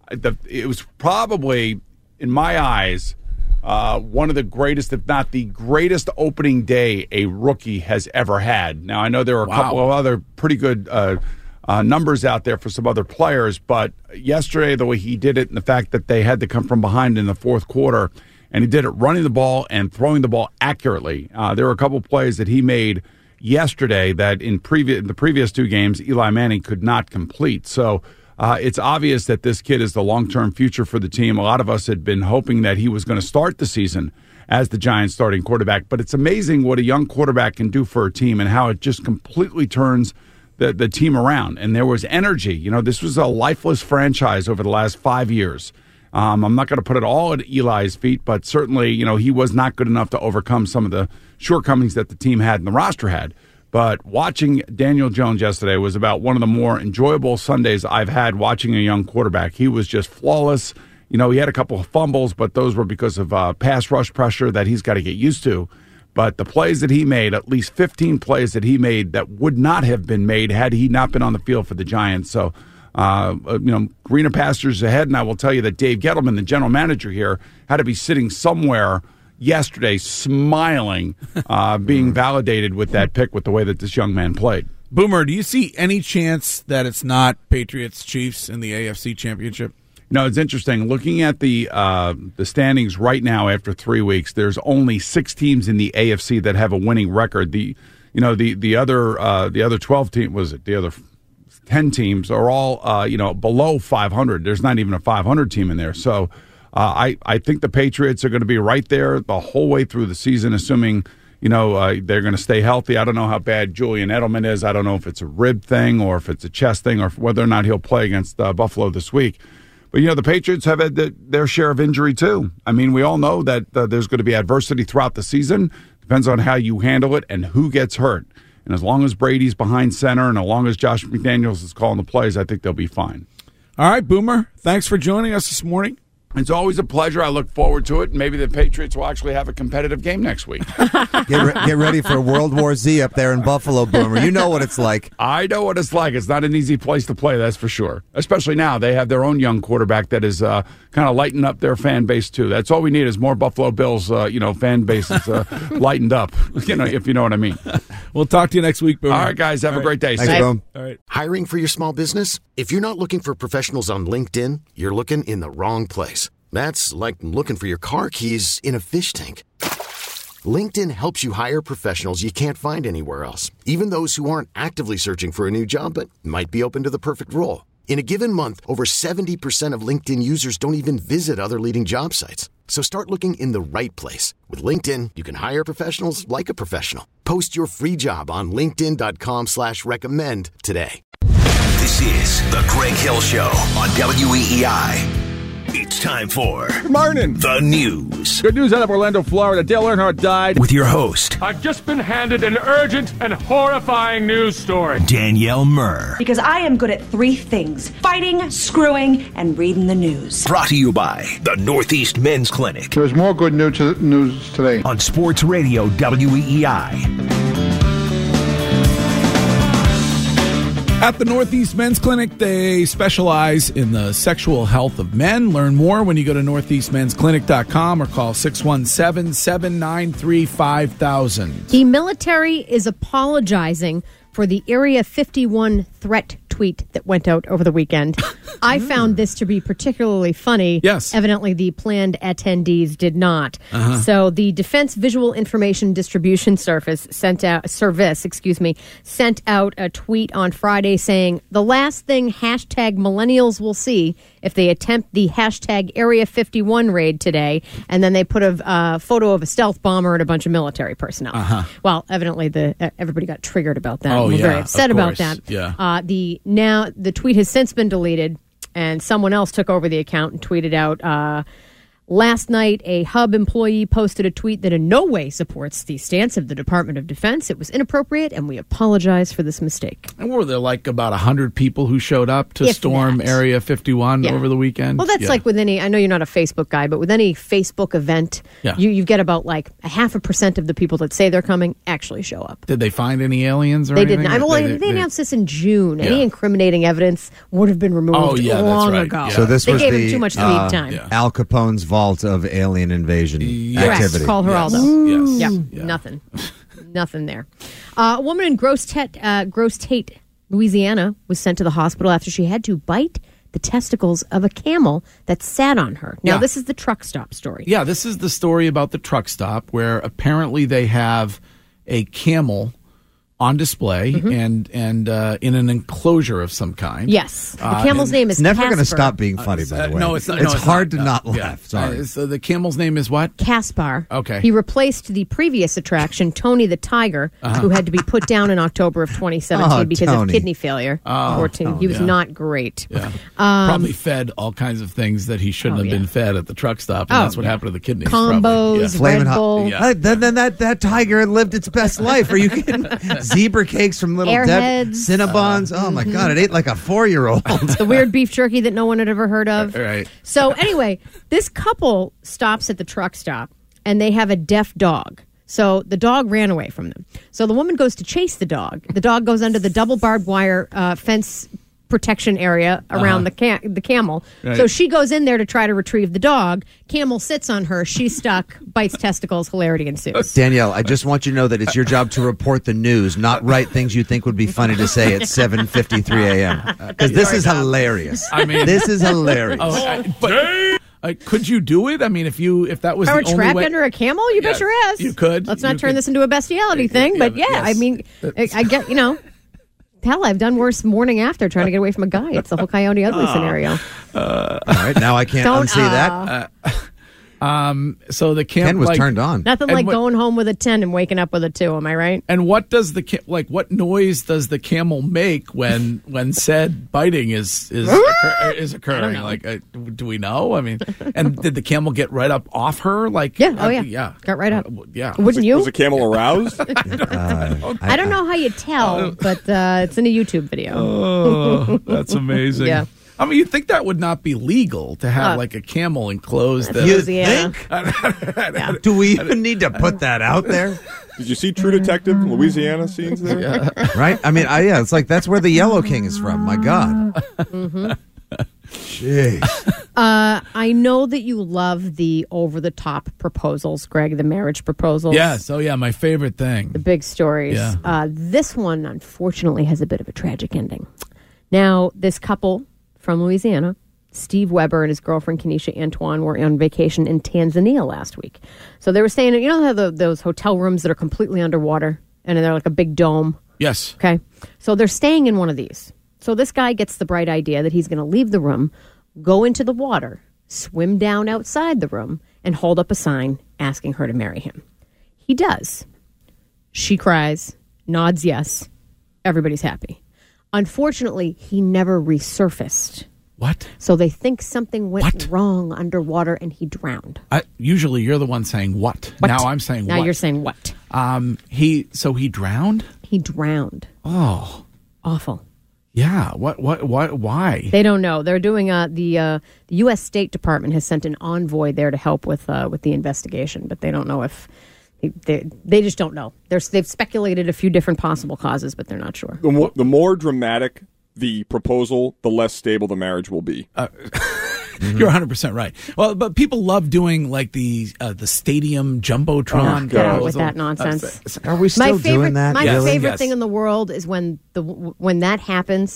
probably, in my eyes, one of the greatest, if not the greatest opening day a rookie has ever had. Now, I know there are a couple of other pretty good numbers out there for some other players, but yesterday, the way he did it and the fact that they had to come from behind in the fourth quarter, and he did it running the ball and throwing the ball accurately. There were a couple plays that he made yesterday that in the previous two games, Eli Manning could not complete. So it's obvious that this kid is the long-term future for the team. A lot of us had been hoping that he was going to start the season as the Giants' starting quarterback. But it's amazing what a young quarterback can do for a team and how it just completely turns the team around. And there was energy. You know, this was a lifeless franchise over the last 5 years. I'm not going to put it all at Eli's feet, but certainly, you know, he was not good enough to overcome some of the shortcomings that the team had and the roster had. But watching Daniel Jones yesterday was about one of the more enjoyable Sundays I've had watching a young quarterback. He was just flawless. You know, he had a couple of fumbles, but those were because of pass rush pressure that he's got to get used to. But the plays that he made, at least 15 plays that he made that would not have been made had he not been on the field for the Giants. So, greener pastures ahead, and I will tell you that Dave Gettleman, the general manager here, had to be sitting somewhere yesterday smiling, being validated with that pick with the way that this young man played. Boomer, do you see any chance that it's not Patriots-Chiefs in the AFC Championship? No, it's interesting. Looking at the standings right now after 3 weeks, there's only 6 teams in the AFC that have a winning record. The other 12 teams, the other 10 teams are all below 500. There's not even a 500 team in there. So I think the Patriots are going to be right there the whole way through the season, assuming they're going to stay healthy. I don't know how bad Julian Edelman is. I don't know if it's a rib thing or if it's a chest thing or whether or not he'll play against Buffalo this week. But, the Patriots have had their share of injury, too. I mean, we all know that there's going to be adversity throughout the season. Depends on how you handle it and who gets hurt. And as long as Brady's behind center and as long as Josh McDaniels is calling the plays, I think they'll be fine. All right, Boomer, thanks for joining us this morning. It's always a pleasure. I look forward to it. Maybe the Patriots will actually have a competitive game next week. Get ready for World War Z up there in Buffalo, Boomer. You know what it's like. I know what it's like. It's not an easy place to play, that's for sure. Especially now. They have their own young quarterback that is kind of lighting up their fan base, too. That's all we need is more Buffalo Bills, fan bases lightened up, if you know what I mean. We'll talk to you next week, Boomer. All right, guys. Have a great day. Thanks, Boom. All right. Hiring for your small business? If you're not looking for professionals on LinkedIn, you're looking in the wrong place. That's like looking for your car keys in a fish tank. LinkedIn helps you hire professionals you can't find anywhere else, even those who aren't actively searching for a new job but might be open to the perfect role. In a given month, over 70% of LinkedIn users don't even visit other leading job sites. So start looking in the right place. With LinkedIn, you can hire professionals like a professional. Post your free job on linkedin.com/recommend today. This is the Greg Hill Show on WEEI. It's time for Good morning. The news. Good news out of Orlando, Florida. Dale Earnhardt died. With your host, I've just been handed an urgent and horrifying news story. Danielle Murr. Because I am good at 3 things: fighting, screwing, and reading the news. Brought to you by the Northeast Men's Clinic. There's more good news today. On Sports Radio WEEI. At the Northeast Men's Clinic, they specialize in the sexual health of men. Learn more when you go to northeastmensclinic.com or call 617-793-5000. The military is apologizing for the Area 51 threat tweet tweet that went out over the weekend. I found this to be particularly funny. Yes. Evidently, the planned attendees did not. So the Defense Visual Information Distribution Service sent out a tweet on Friday saying, the last thing hashtag millennials will see if they attempt the hashtag Area 51 raid today. And then they put a photo of a stealth bomber and a bunch of military personnel. Well, evidently everybody got triggered about that. We're very upset about that. Yeah. The tweet has since been deleted, and someone else took over the account and tweeted out, last night, a Hub employee posted a tweet that in no way supports the stance of the Department of Defense. It was inappropriate, and we apologize for this mistake. And were there like about 100 people who showed up to If storm that. Area 51 over the weekend? Well, that's like with any, I know you're not a Facebook guy, but with any Facebook event, you get about like 0.5% of the people that say they're coming actually show up. Did they find any aliens or They anything? didn't. They announced this in June. Any incriminating evidence would have been removed long ago. So this they was gave the him too much lead time. Al Capone's vault of alien invasion activity. Call Geraldo. Yes. Yeah. Nothing. Nothing there. A woman in Gross Tate, Louisiana, was sent to the hospital after she had to bite the testicles of a camel that sat on her. Now, this is the truck stop story. Yeah, this is the story about the truck stop where apparently they have a camel on display and in an enclosure of some kind. Yes. The camel's name is It's never Casper. going to stop being funny, by the way. No, it's not. It's no, hard to not. not laugh. Sorry. So the camel's name is what? Caspar. Okay. He replaced the previous attraction, Tony the Tiger, who had to be put down in October of 2017 because of kidney failure. He was not great. Yeah. Probably fed all kinds of things that he shouldn't have been fed at the truck stop, and that's what happened to the kidneys. Combos, Flamin' Red Bull. Then that tiger lived its best life. Are you kidding? Zebra cakes from Little Deb, Airheads. Cinnabons. Oh my God! It ate like a 4-year-old. The weird beef jerky that no one had ever heard of. Right. So anyway, this couple stops at the truck stop, and they have a deaf dog. So the dog ran away from them. So the woman goes to chase the dog. The dog goes under the double barbed wire fence protection area around the camel. Right. So she goes in there to try to retrieve the dog. Camel sits on her. She's stuck, bites testicles. Hilarity ensues. Danielle, I just want you to know that it's your job to report the news, not write things you think would be funny to say at 7:53 a.m. Because this is hilarious. I mean, this is hilarious. Could you do it? I mean, if that was Are the only trapped way under a camel? You bet your ass. you could. Let's not You turn could. this into a bestiality thing. But I mean, I get, hell, I've done worse morning after trying to get away from a guy. It's the whole Coyote Ugly scenario. All right, now I can't Don't, unsee that. So the camel Ken was turned on. Nothing like going home with a 10 and waking up with a 2. Am I right? And what does what noise does the camel make when said biting is occurring? Like, do we know? I mean, and did the camel get right up off her? Like, yeah, got right up. Yeah, Wouldn't you? Was the camel aroused? I don't know how you tell, but it's in a YouTube video. Oh, that's amazing. Yeah. I mean, you'd think that would not be legal to have like a camel enclosed. You think? Do we even need to put that out there? Did you see True Detective Louisiana scenes there? Yeah. Right? I mean, it's like that's where the Yellow King is from. My God. Jeez. I know that you love the over-the-top proposals, Greg, the marriage proposals. Yes. Oh, yeah, my favorite thing. The big stories. Yeah. This one, unfortunately, has a bit of a tragic ending. Now, this couple from Louisiana, Steve Weber and his girlfriend Kenesha Antoine, were on vacation in Tanzania last week. So they were staying, you know how those hotel rooms that are completely underwater and they're like a big dome? Yes. Okay. So they're staying in one of these. So this guy gets the bright idea that he's going to leave the room, go into the water, swim down outside the room, and hold up a sign asking her to marry him. He does. She cries, nods yes. Everybody's happy. Unfortunately, he never resurfaced. What? So they think something went wrong underwater and he drowned. Usually you're the one saying what. Now I'm saying what. Now you're saying what. He drowned? He drowned. Oh. Awful. Yeah. What, why? They don't know. They're doing the U.S. State Department has sent an envoy there to help with the investigation, but they don't know if they just don't know. They've speculated a few different possible causes, but they're not sure. The more dramatic the proposal, the less stable the marriage will be. You're 100% right. Well, but people love doing like the stadium jumbotron. Get out with that nonsense. Are we still doing that? My Really? favorite thing in the world is when that happens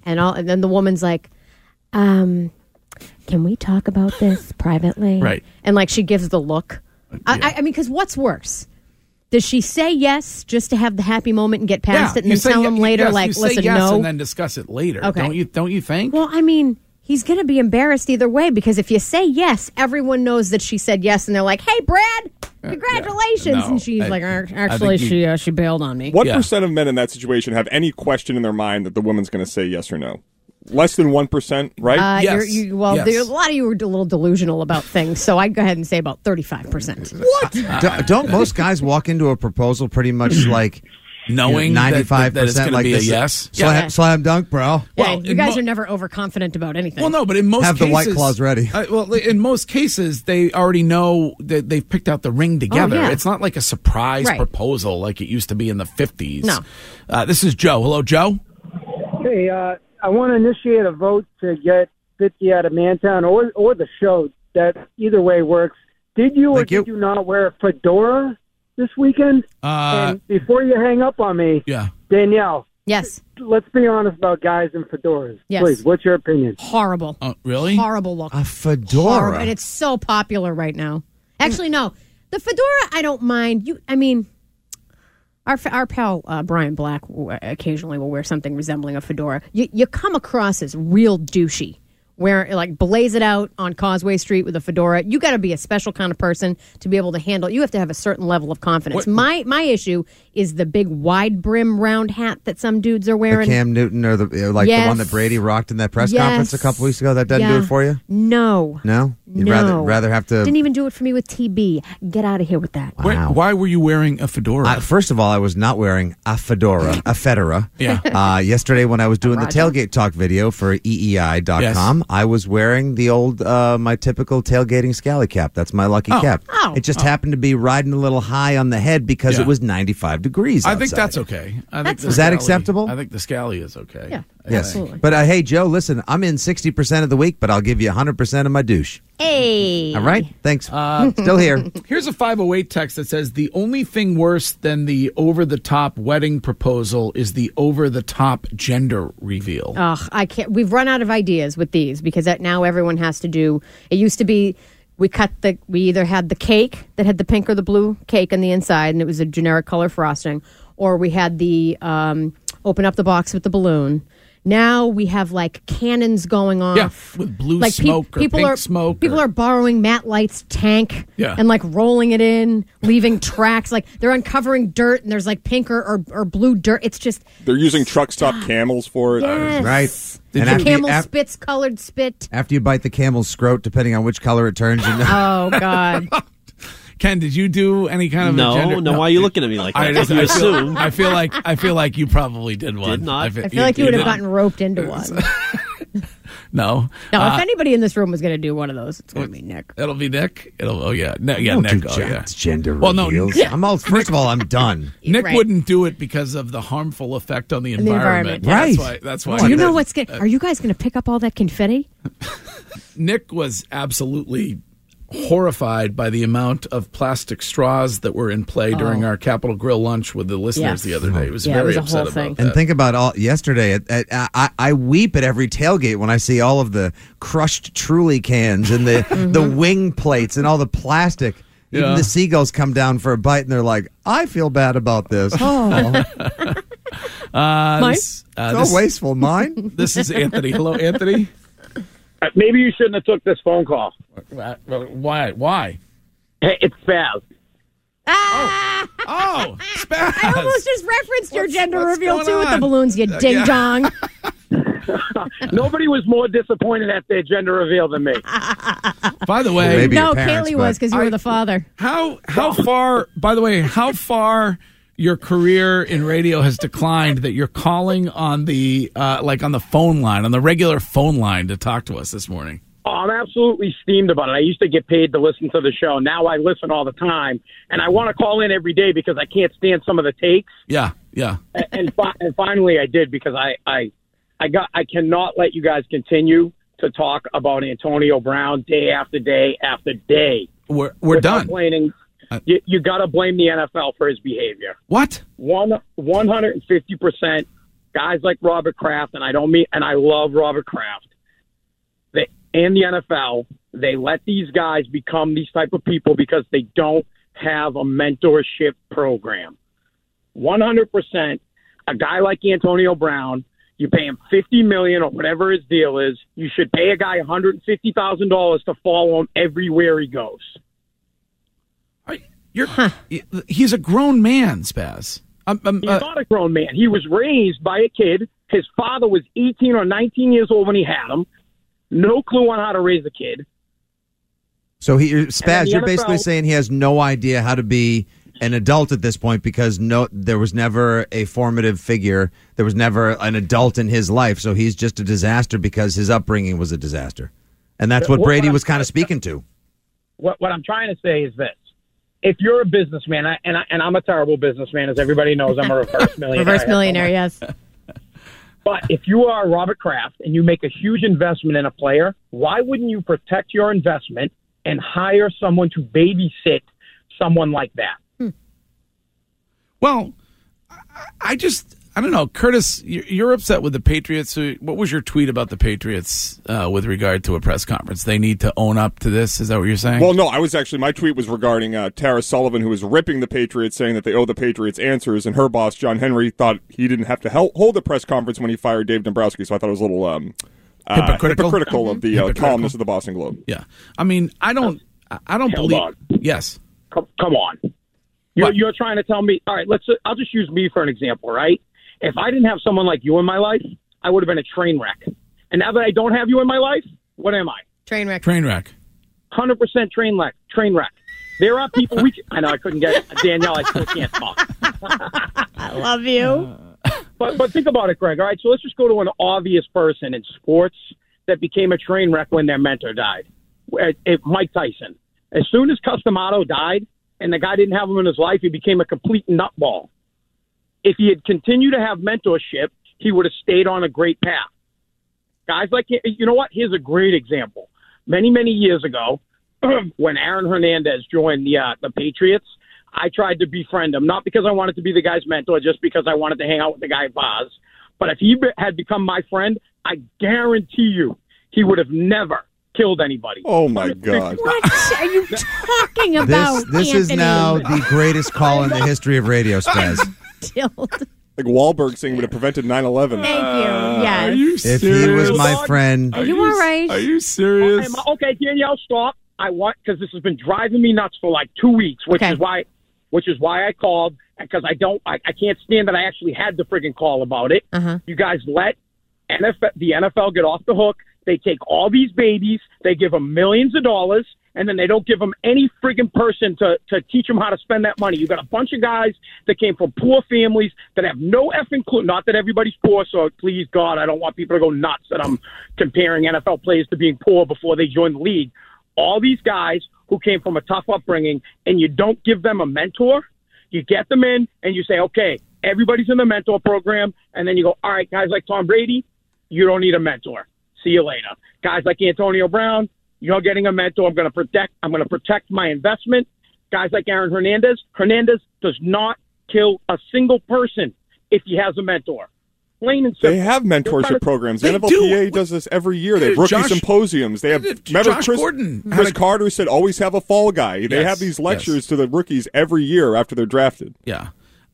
And then the woman's like, can we talk about this privately? Right. And like she gives the look. I mean, because what's worse? Does she say yes just to have the happy moment and get past it and then tell him later, yes, like, you say listen, yes no? and then discuss it later. Okay. Don't you think? Well, I mean, he's going to be embarrassed either way because if you say yes, everyone knows that she said yes and they're like, hey, Brad, congratulations. No, and she's like, actually, she bailed on me. What percent of men in that situation have any question in their mind that the woman's going to say yes or no? Less than 1%, right? Yes. A lot of you were a little delusional about things, so I'd go ahead and say about 35%. What? Don't most guys walk into a proposal pretty much like knowing 95% that it's going like to be this? a yes? Slam dunk, bro. Well, you guys are never overconfident about anything. Well, no, but in most have cases, the White Claws ready. In most cases, they already know that they've picked out the ring together. yeah. It's not like a surprise Right. proposal like it used to be in the 50s. No. This is Joe. Hello, Joe. Hey, I want to initiate a vote to get 50 out of Mantown or the show. That either way works. Did you or did you not wear a fedora this weekend? And before you hang up on me, Danielle. Yes. Let's be honest about guys in fedoras. Yes. Please, what's your opinion? Horrible. Really? Horrible look. A fedora. Horrible. And it's so popular right now. Actually, no. The fedora, I don't mind. Our pal Brian Black occasionally will wear something resembling a fedora. You come across as real douchey. Blaze it out on Causeway Street with a fedora. You got to be a special kind of person to be able to handle it. You have to have a certain level of confidence. My issue is the big wide brim round hat that some dudes are wearing. The Cam Newton or the one that Brady rocked in that press conference a couple weeks ago. That doesn't do it for you? No. No? You'd rather have to... Didn't even do it for me with TB. Get out of here with that. Wow. Why were you wearing a fedora? First of all, I was not wearing a fedora. Yeah. Yesterday when I was doing the Tailgate Talk video for EEI.com, I was wearing the old, my typical tailgating scally cap. That's my lucky cap. Oh. It just happened to be riding a little high on the head because it was 95 degrees outside. I think that's okay. Is that acceptable? I think the scally is okay. Yeah. Yes. Absolutely. But hey, Joe, listen, I'm in 60% of the week, but I'll give you 100% of my douche. Hey. All right? Thanks. Still here. Here's a 508 text that says, the only thing worse than the over-the-top wedding proposal is the over-the-top gender reveal. Ugh, I can't. We've run out of ideas with these because now everyone has to do. It used to be we either had the cake that had the pink or the blue cake on the inside, and it was a generic color frosting, or we had the open up the box with the balloon. Now we have like cannons going off with blue smoke or pink smoke. People are borrowing Matt Light's tank and like rolling it in, leaving tracks. Like they're uncovering dirt and there's like pink or blue dirt. It's just they're using truck stop camels for it. Yes. Right. And camel spits, colored spit. After you bite the camel's scrot, depending on which color it turns, you know. Oh God. Ken, did you do any kind of a gender? No. Why are you looking at me like that? You assume. I feel like you probably did one. Did not. I feel like you would have gotten roped into one. No. Now, if anybody in this room was going to do one of those, it's going to be Nick. It'll be Nick. Nick. It's gender reveals. First of all, I'm done. Nick wouldn't do it because of the harmful effect on the environment. Right. That's why. Do you know what's going? Are you guys going to pick up all that confetti? Nick was absolutely horrified by the amount of plastic straws that were in play during our Capitol Grill lunch with the listeners the other day. He was very upset about that. And think about yesterday. I weep at every tailgate when I see all of the crushed Truly cans and the wing plates and all the plastic. Even the seagulls come down for a bite and they're like, I feel bad about this. Oh. Mine? So wasteful. Mine? This is Anthony. Hello, Anthony. Maybe you shouldn't have took this phone call. Why? Hey, it's Spaz. Oh, Spaz. I almost just referenced your gender reveal too with the balloons, you ding dong. Nobody was more disappointed at their gender reveal than me. By the way, no, Kaylee was because you were the father. How far? By the way, how far your career in radio has declined that you're calling on the on the phone line, on the regular phone line to talk to us this morning? Oh, I'm absolutely steamed about it. I used to get paid to listen to the show. Now I listen all the time, and I want to call in every day because I can't stand some of the takes. Yeah. And finally I did because I cannot let you guys continue to talk about Antonio Brown day after day after day. We're done. Complaining. You got to blame the NFL for his behavior. What? 150% guys like Robert Kraft, and I love Robert Kraft, and the NFL, they let these guys become these type of people because they don't have a mentorship program. 100%, a guy like Antonio Brown, you pay him $50 million or whatever his deal is, you should pay a guy $150,000 to follow him everywhere he goes. He's a grown man, Spaz. He's not a grown man. He was raised by a kid. His father was 18 or 19 years old when he had him. No clue on how to raise a kid. So Spaz, you're basically saying he has no idea how to be an adult at this point because there was never a formative figure. There was never an adult in his life. So he's just a disaster because his upbringing was a disaster. And that's what Brady was kind of speaking to. What I'm trying to say is this. If you're a businessman, and I'm a terrible businessman, as everybody knows, I'm a reverse millionaire. Reverse millionaire, yes. But if you are Robert Kraft and you make a huge investment in a player, why wouldn't you protect your investment and hire someone to babysit someone like that? Well, I don't know. Curtis, you're upset with the Patriots. So what was your tweet about the Patriots with regard to a press conference? They need to own up to this? Is that what you're saying? Well, no, my tweet was regarding Tara Sullivan, who was ripping the Patriots, saying that they owe the Patriots answers, and her boss, John Henry, thought he didn't have to hold a press conference when he fired Dave Dombrowski, so I thought it was a little hypocritical of the columnist of the Boston Globe. Yeah. I mean, I don't believe... on. Yes. Come on. You're trying to tell me... All right, I'll just use me for an example, right? If I didn't have someone like you in my life, I would have been a train wreck. And now that I don't have you in my life, what am I? Train wreck. 100% train wreck. There are people I know I couldn't get Danielle. I still can't talk. I love you. But think about it, Greg. All right, so let's just go to an obvious person in sports that became a train wreck when their mentor died. Mike Tyson. As soon as Cus D'Amato died and the guy didn't have him in his life, he became a complete nutball. If he had continued to have mentorship, he would have stayed on a great path. Guys like, you know what? Here's a great example. Many, many years ago, when Aaron Hernandez joined the Patriots, I tried to befriend him, not because I wanted to be the guy's mentor, just because I wanted to hang out with the guy at Vaz. But if he had become my friend, I guarantee you he would have never killed anybody. Oh, my God. What are you talking about, This is now the greatest call in the history of radio, Spaz. Like Wahlberg saying would have prevented 9/11. Thank you. Yes. Are you serious? If he was my friend. Are you all right? Are you serious? Okay, Danielle, stop. Because this has been driving me nuts for like 2 weeks, which is why I called, because I can't stand that I actually had to friggin' call about it. Uh-huh. You guys let the NFL get off the hook. They take all these babies, they give them millions of dollars, and then they don't give them any friggin' person to teach them how to spend that money. You got a bunch of guys that came from poor families that have no effing clue. Not that everybody's poor, so please, God, I don't want people to go nuts that I'm comparing NFL players to being poor before they join the league. All these guys who came from a tough upbringing, and you don't give them a mentor, you get them in, and you say, okay, everybody's in the mentor program, and then you go, all right, guys like Tom Brady, you don't need a mentor. See you later. Guys like Antonio Brown, you're getting a mentor. I'm going to protect my investment. Guys like Aaron Hernandez does not kill a single person if he has a mentor. Plain and simple. They have mentorship programs. The NFLPA does this every year. They have rookie symposiums. They have. Remember Chris Carter said, always have a fall guy. They have these lectures to the rookies every year after they're drafted. Yeah.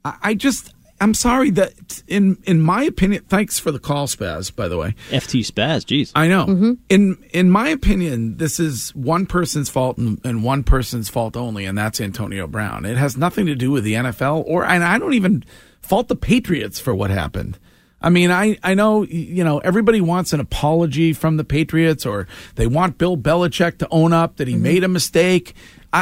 I'm sorry that in my opinion, thanks for the call, Spaz, by the way. FT Spaz, geez. I know. Mm-hmm. In my opinion, this is one person's fault and one person's fault only, and that's Antonio Brown. It has nothing to do with the NFL, and I don't even fault the Patriots for what happened. I mean, I know, everybody wants an apology from the Patriots, or they want Bill Belichick to own up that he made a mistake.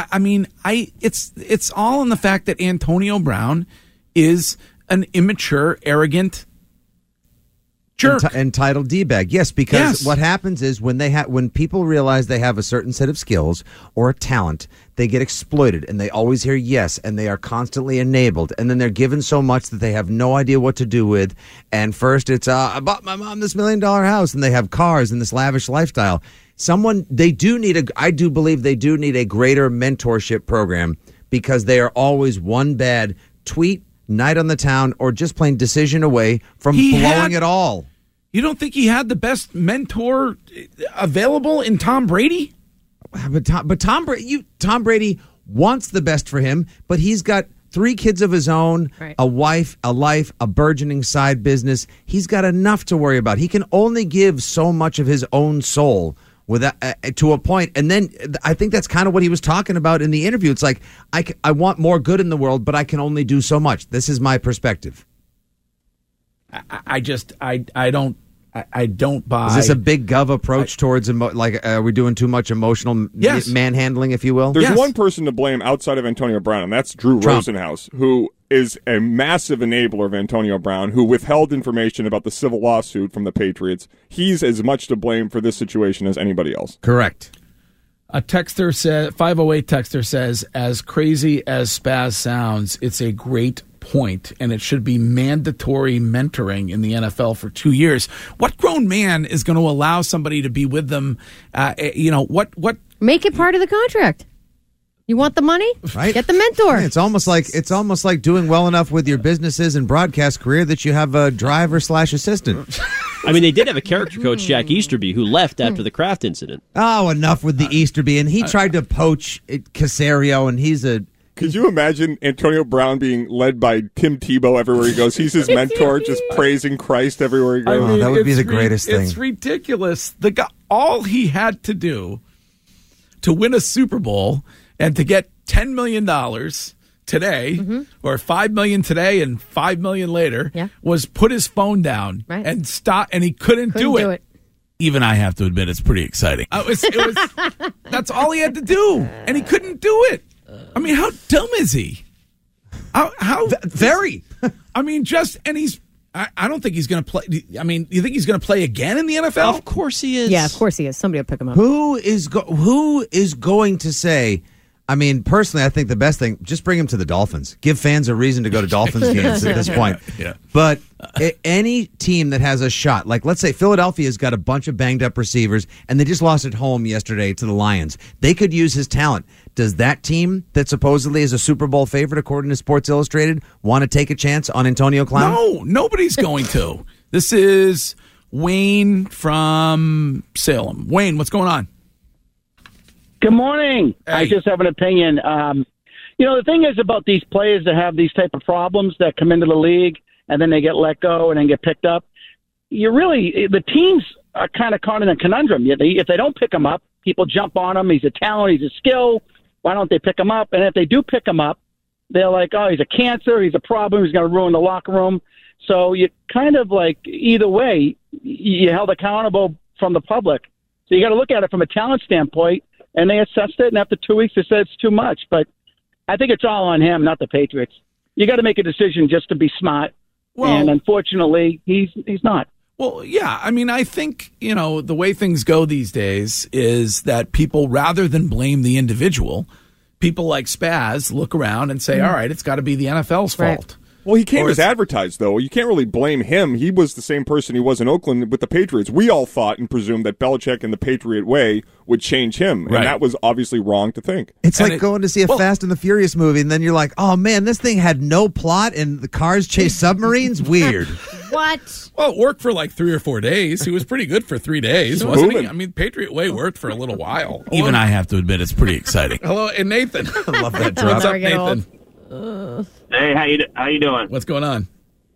It's all in the fact that Antonio Brown is an immature, arrogant jerk. Entitled D-bag. Yes, because what happens is when people realize they have a certain set of skills or a talent, they get exploited, and they always hear yes, and they are constantly enabled, and then they're given so much that they have no idea what to do with. And first it's, I bought my mom this $1 million house, and they have cars and this lavish lifestyle. I do believe they do need a greater mentorship program, because they are always one bad tweet, night on the town, or just plain decision away from blowing it all. You don't think he had the best mentor available in Tom Brady? But Tom Brady wants the best for him, but he's got 3 kids of his own, a wife, a life, a burgeoning side business. He's got enough to worry about. He can only give so much of his own soul to a point. And then I think that's kind of what he was talking about in the interview. It's like, I want more good in the world, but I can only do so much. This is my perspective. I don't buy. Is this a big gov approach towards are we doing too much emotional manhandling, if you will? There's one person to blame outside of Antonio Brown, and that's Drew Rosenhaus, who is a massive enabler of Antonio Brown, who withheld information about the civil lawsuit from the Patriots. He's as much to blame for this situation as anybody else. Correct. A texter says, 508 texter says, as crazy as Spaz sounds, it's a great point, and it should be mandatory mentoring in the NFL for 2 years. What grown man is going to allow somebody to be with them? What? Make it part of the contract. You want the money? Right. Get the mentor. Yeah, it's almost like doing well enough with your businesses and broadcast career that you have a driver/assistant. I mean, they did have a character coach, Jack Easterby, who left after the Kraft incident. Oh, enough with the Easterby, and he tried to poach Caserio, and he's a. Could you imagine Antonio Brown being led by Tim Tebow everywhere he goes? He's his mentor, just praising Christ everywhere he goes. I mean, that would be the greatest thing. It's ridiculous. The guy, all he had to do to win a Super Bowl and to get $10 million today, or $5 million today and $5 million later, was put his phone down and stop, and he couldn't do it. Even I have to admit, it's pretty exciting. That's all he had to do, and he couldn't do it. I mean, how dumb is he? How very? I mean, I don't think he's going to play. I mean, you think he's going to play again in the NFL? Of course he is. Yeah, of course he is. Somebody will pick him up. Who is going to say? I mean, personally, I think the best thing, just bring him to the Dolphins. Give fans a reason to go to Dolphins games at this point. Yeah. But any team that has a shot, like let's say Philadelphia's got a bunch of banged up receivers, and they just lost at home yesterday to the Lions. They could use his talent. Does that team that supposedly is a Super Bowl favorite, according to Sports Illustrated, want to take a chance on Antonio Clown? No, nobody's going to. This is Wayne from Salem. Wayne, what's going on? Good morning. Hey. I just have an opinion. The thing is about these players that have these type of problems that come into the league and then they get let go and then get picked up. The teams are kind of caught in a conundrum. If they don't pick him up, people jump on him. He's a talent. He's a skill. Why don't they pick him up? And if they do pick him up, they're like, oh, he's a cancer. He's a problem. He's going to ruin the locker room. So you kind of like either way, you're held accountable from the public. So you got to look at it from a talent standpoint. And they assessed it, and after 2 weeks, they said it's too much. But I think it's all on him, not the Patriots. You got to make a decision just to be smart, and unfortunately, he's not. Well, yeah. I mean, I think, the way things go these days is that people, rather than blame the individual, people like Spaz look around and say, all right, it's got to be the NFL's fault. Well, he came as advertised, though. You can't really blame him. He was the same person he was in Oakland with the Patriots. We all thought and presumed that Belichick and the Patriot way would change him, and that was obviously wrong to think. It's like going to see a Fast and the Furious movie, and then you're like, oh, man, this thing had no plot, and the cars chase submarines? Weird. What? Well, it worked for like 3 or 4 days. He was pretty good for 3 days, wasn't he? I mean, Patriot way worked for a little while. Even I have to admit, it's pretty exciting. Hello, and Nathan. I love that drop. What's up, Nathan? Hey, how you doing? What's going on?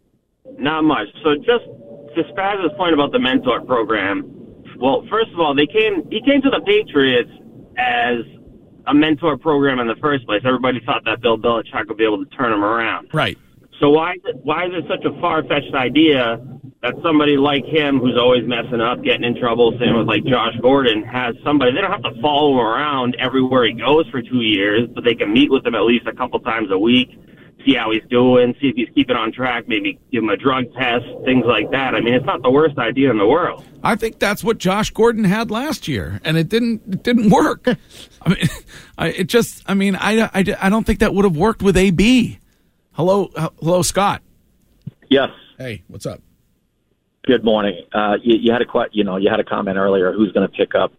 Not much. So just to Spaz's point about the mentor program, well, first of all, he came to the Patriots as a mentor program in the first place. Everybody thought that Bill Belichick would be able to turn him around. Right. So why is it such a far-fetched idea that somebody like him, who's always messing up, getting in trouble, same with like Josh Gordon, has somebody, they don't have to follow him around everywhere he goes for 2 years, but they can meet with him at least a couple times a week, see how he's doing, see if he's keeping on track, maybe give him a drug test, things like that. I mean, it's not the worst idea in the world. I think that's what Josh Gordon had last year, and it didn't work. I mean, I don't think that would have worked with AB. Hello, Scott. Yes. Hey, what's up? Good morning. You had a comment earlier. Who's going to pick up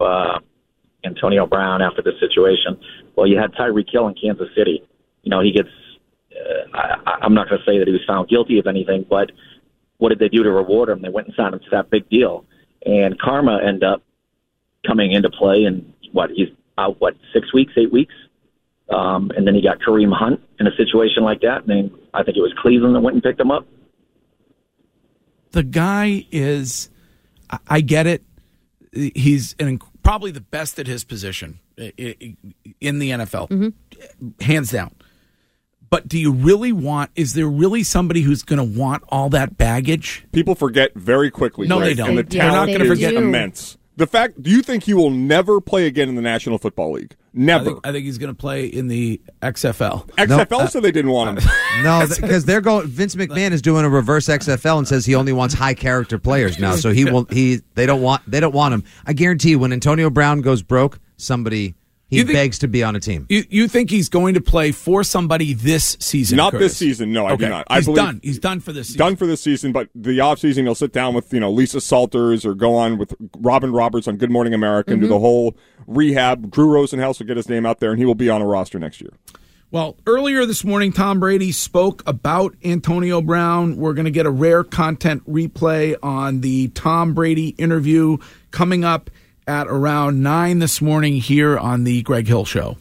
Antonio Brown after this situation? Well, you had Tyreek Hill in Kansas City. He gets I'm not going to say that he was found guilty of anything, but what did they do to reward him? They went and signed him to that big deal. And karma ended up coming into play, and he's out, 6 weeks, 8 weeks? And then he got Kareem Hunt in a situation like that, and then I think it was Cleveland that went and picked him up. The guy is, I get it, he's probably the best at his position in the NFL, hands down. But do you really is there really somebody who's going to want all that baggage? People forget very quickly. No, Greg, they don't. And the They're not talent going to is forget. immense. The fact, do you think he will never play again in the National Football League? Never. I think he's going to play in the XFL. XFL said they didn't want him. No, because they're going. Vince McMahon is doing a reverse XFL and says he only wants high character players now. So they don't want him. I guarantee you, when Antonio Brown goes broke, he begs to be on a team. You think he's going to play for somebody this season? Not Curtis? this season. No, I do not. He's done. He's done for this season. Done for this season, but the offseason he'll sit down with Lisa Salters or go on with Robin Roberts on Good Morning America and do the whole rehab. Drew Rosenhaus will get his name out there, and he will be on a roster next year. Well, earlier this morning, Tom Brady spoke about Antonio Brown. We're going to get a rare content replay on the Tom Brady interview coming up at around 9 this morning here on the Greg Hill Show.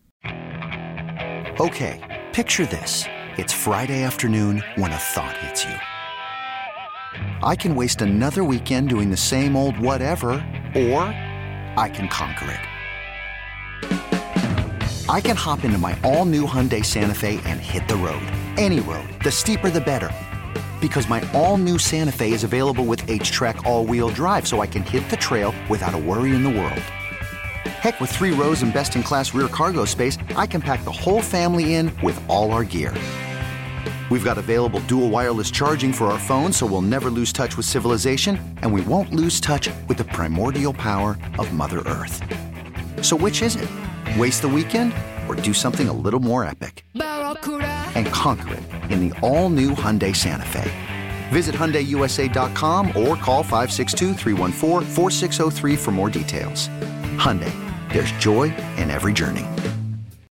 Okay, picture this. It's Friday afternoon when a thought hits you. I can waste another weekend doing the same old whatever, or I can conquer it. I can hop into my all-new Hyundai Santa Fe and hit the road. Any road. The steeper, the better. Because my all-new Santa Fe is available with H-Track all-wheel drive, so I can hit the trail without a worry in the world. Heck, with 3 rows and best-in-class rear cargo space, I can pack the whole family in with all our gear. We've got available dual wireless charging for our phones, so we'll never lose touch with civilization, and we won't lose touch with the primordial power of Mother Earth. So which is it? Waste the weekend or do something a little more epic? And conquer it in the all-new Hyundai Santa Fe. Visit HyundaiUSA.com or call 562-314-4603 for more details. Hyundai, there's joy in every journey.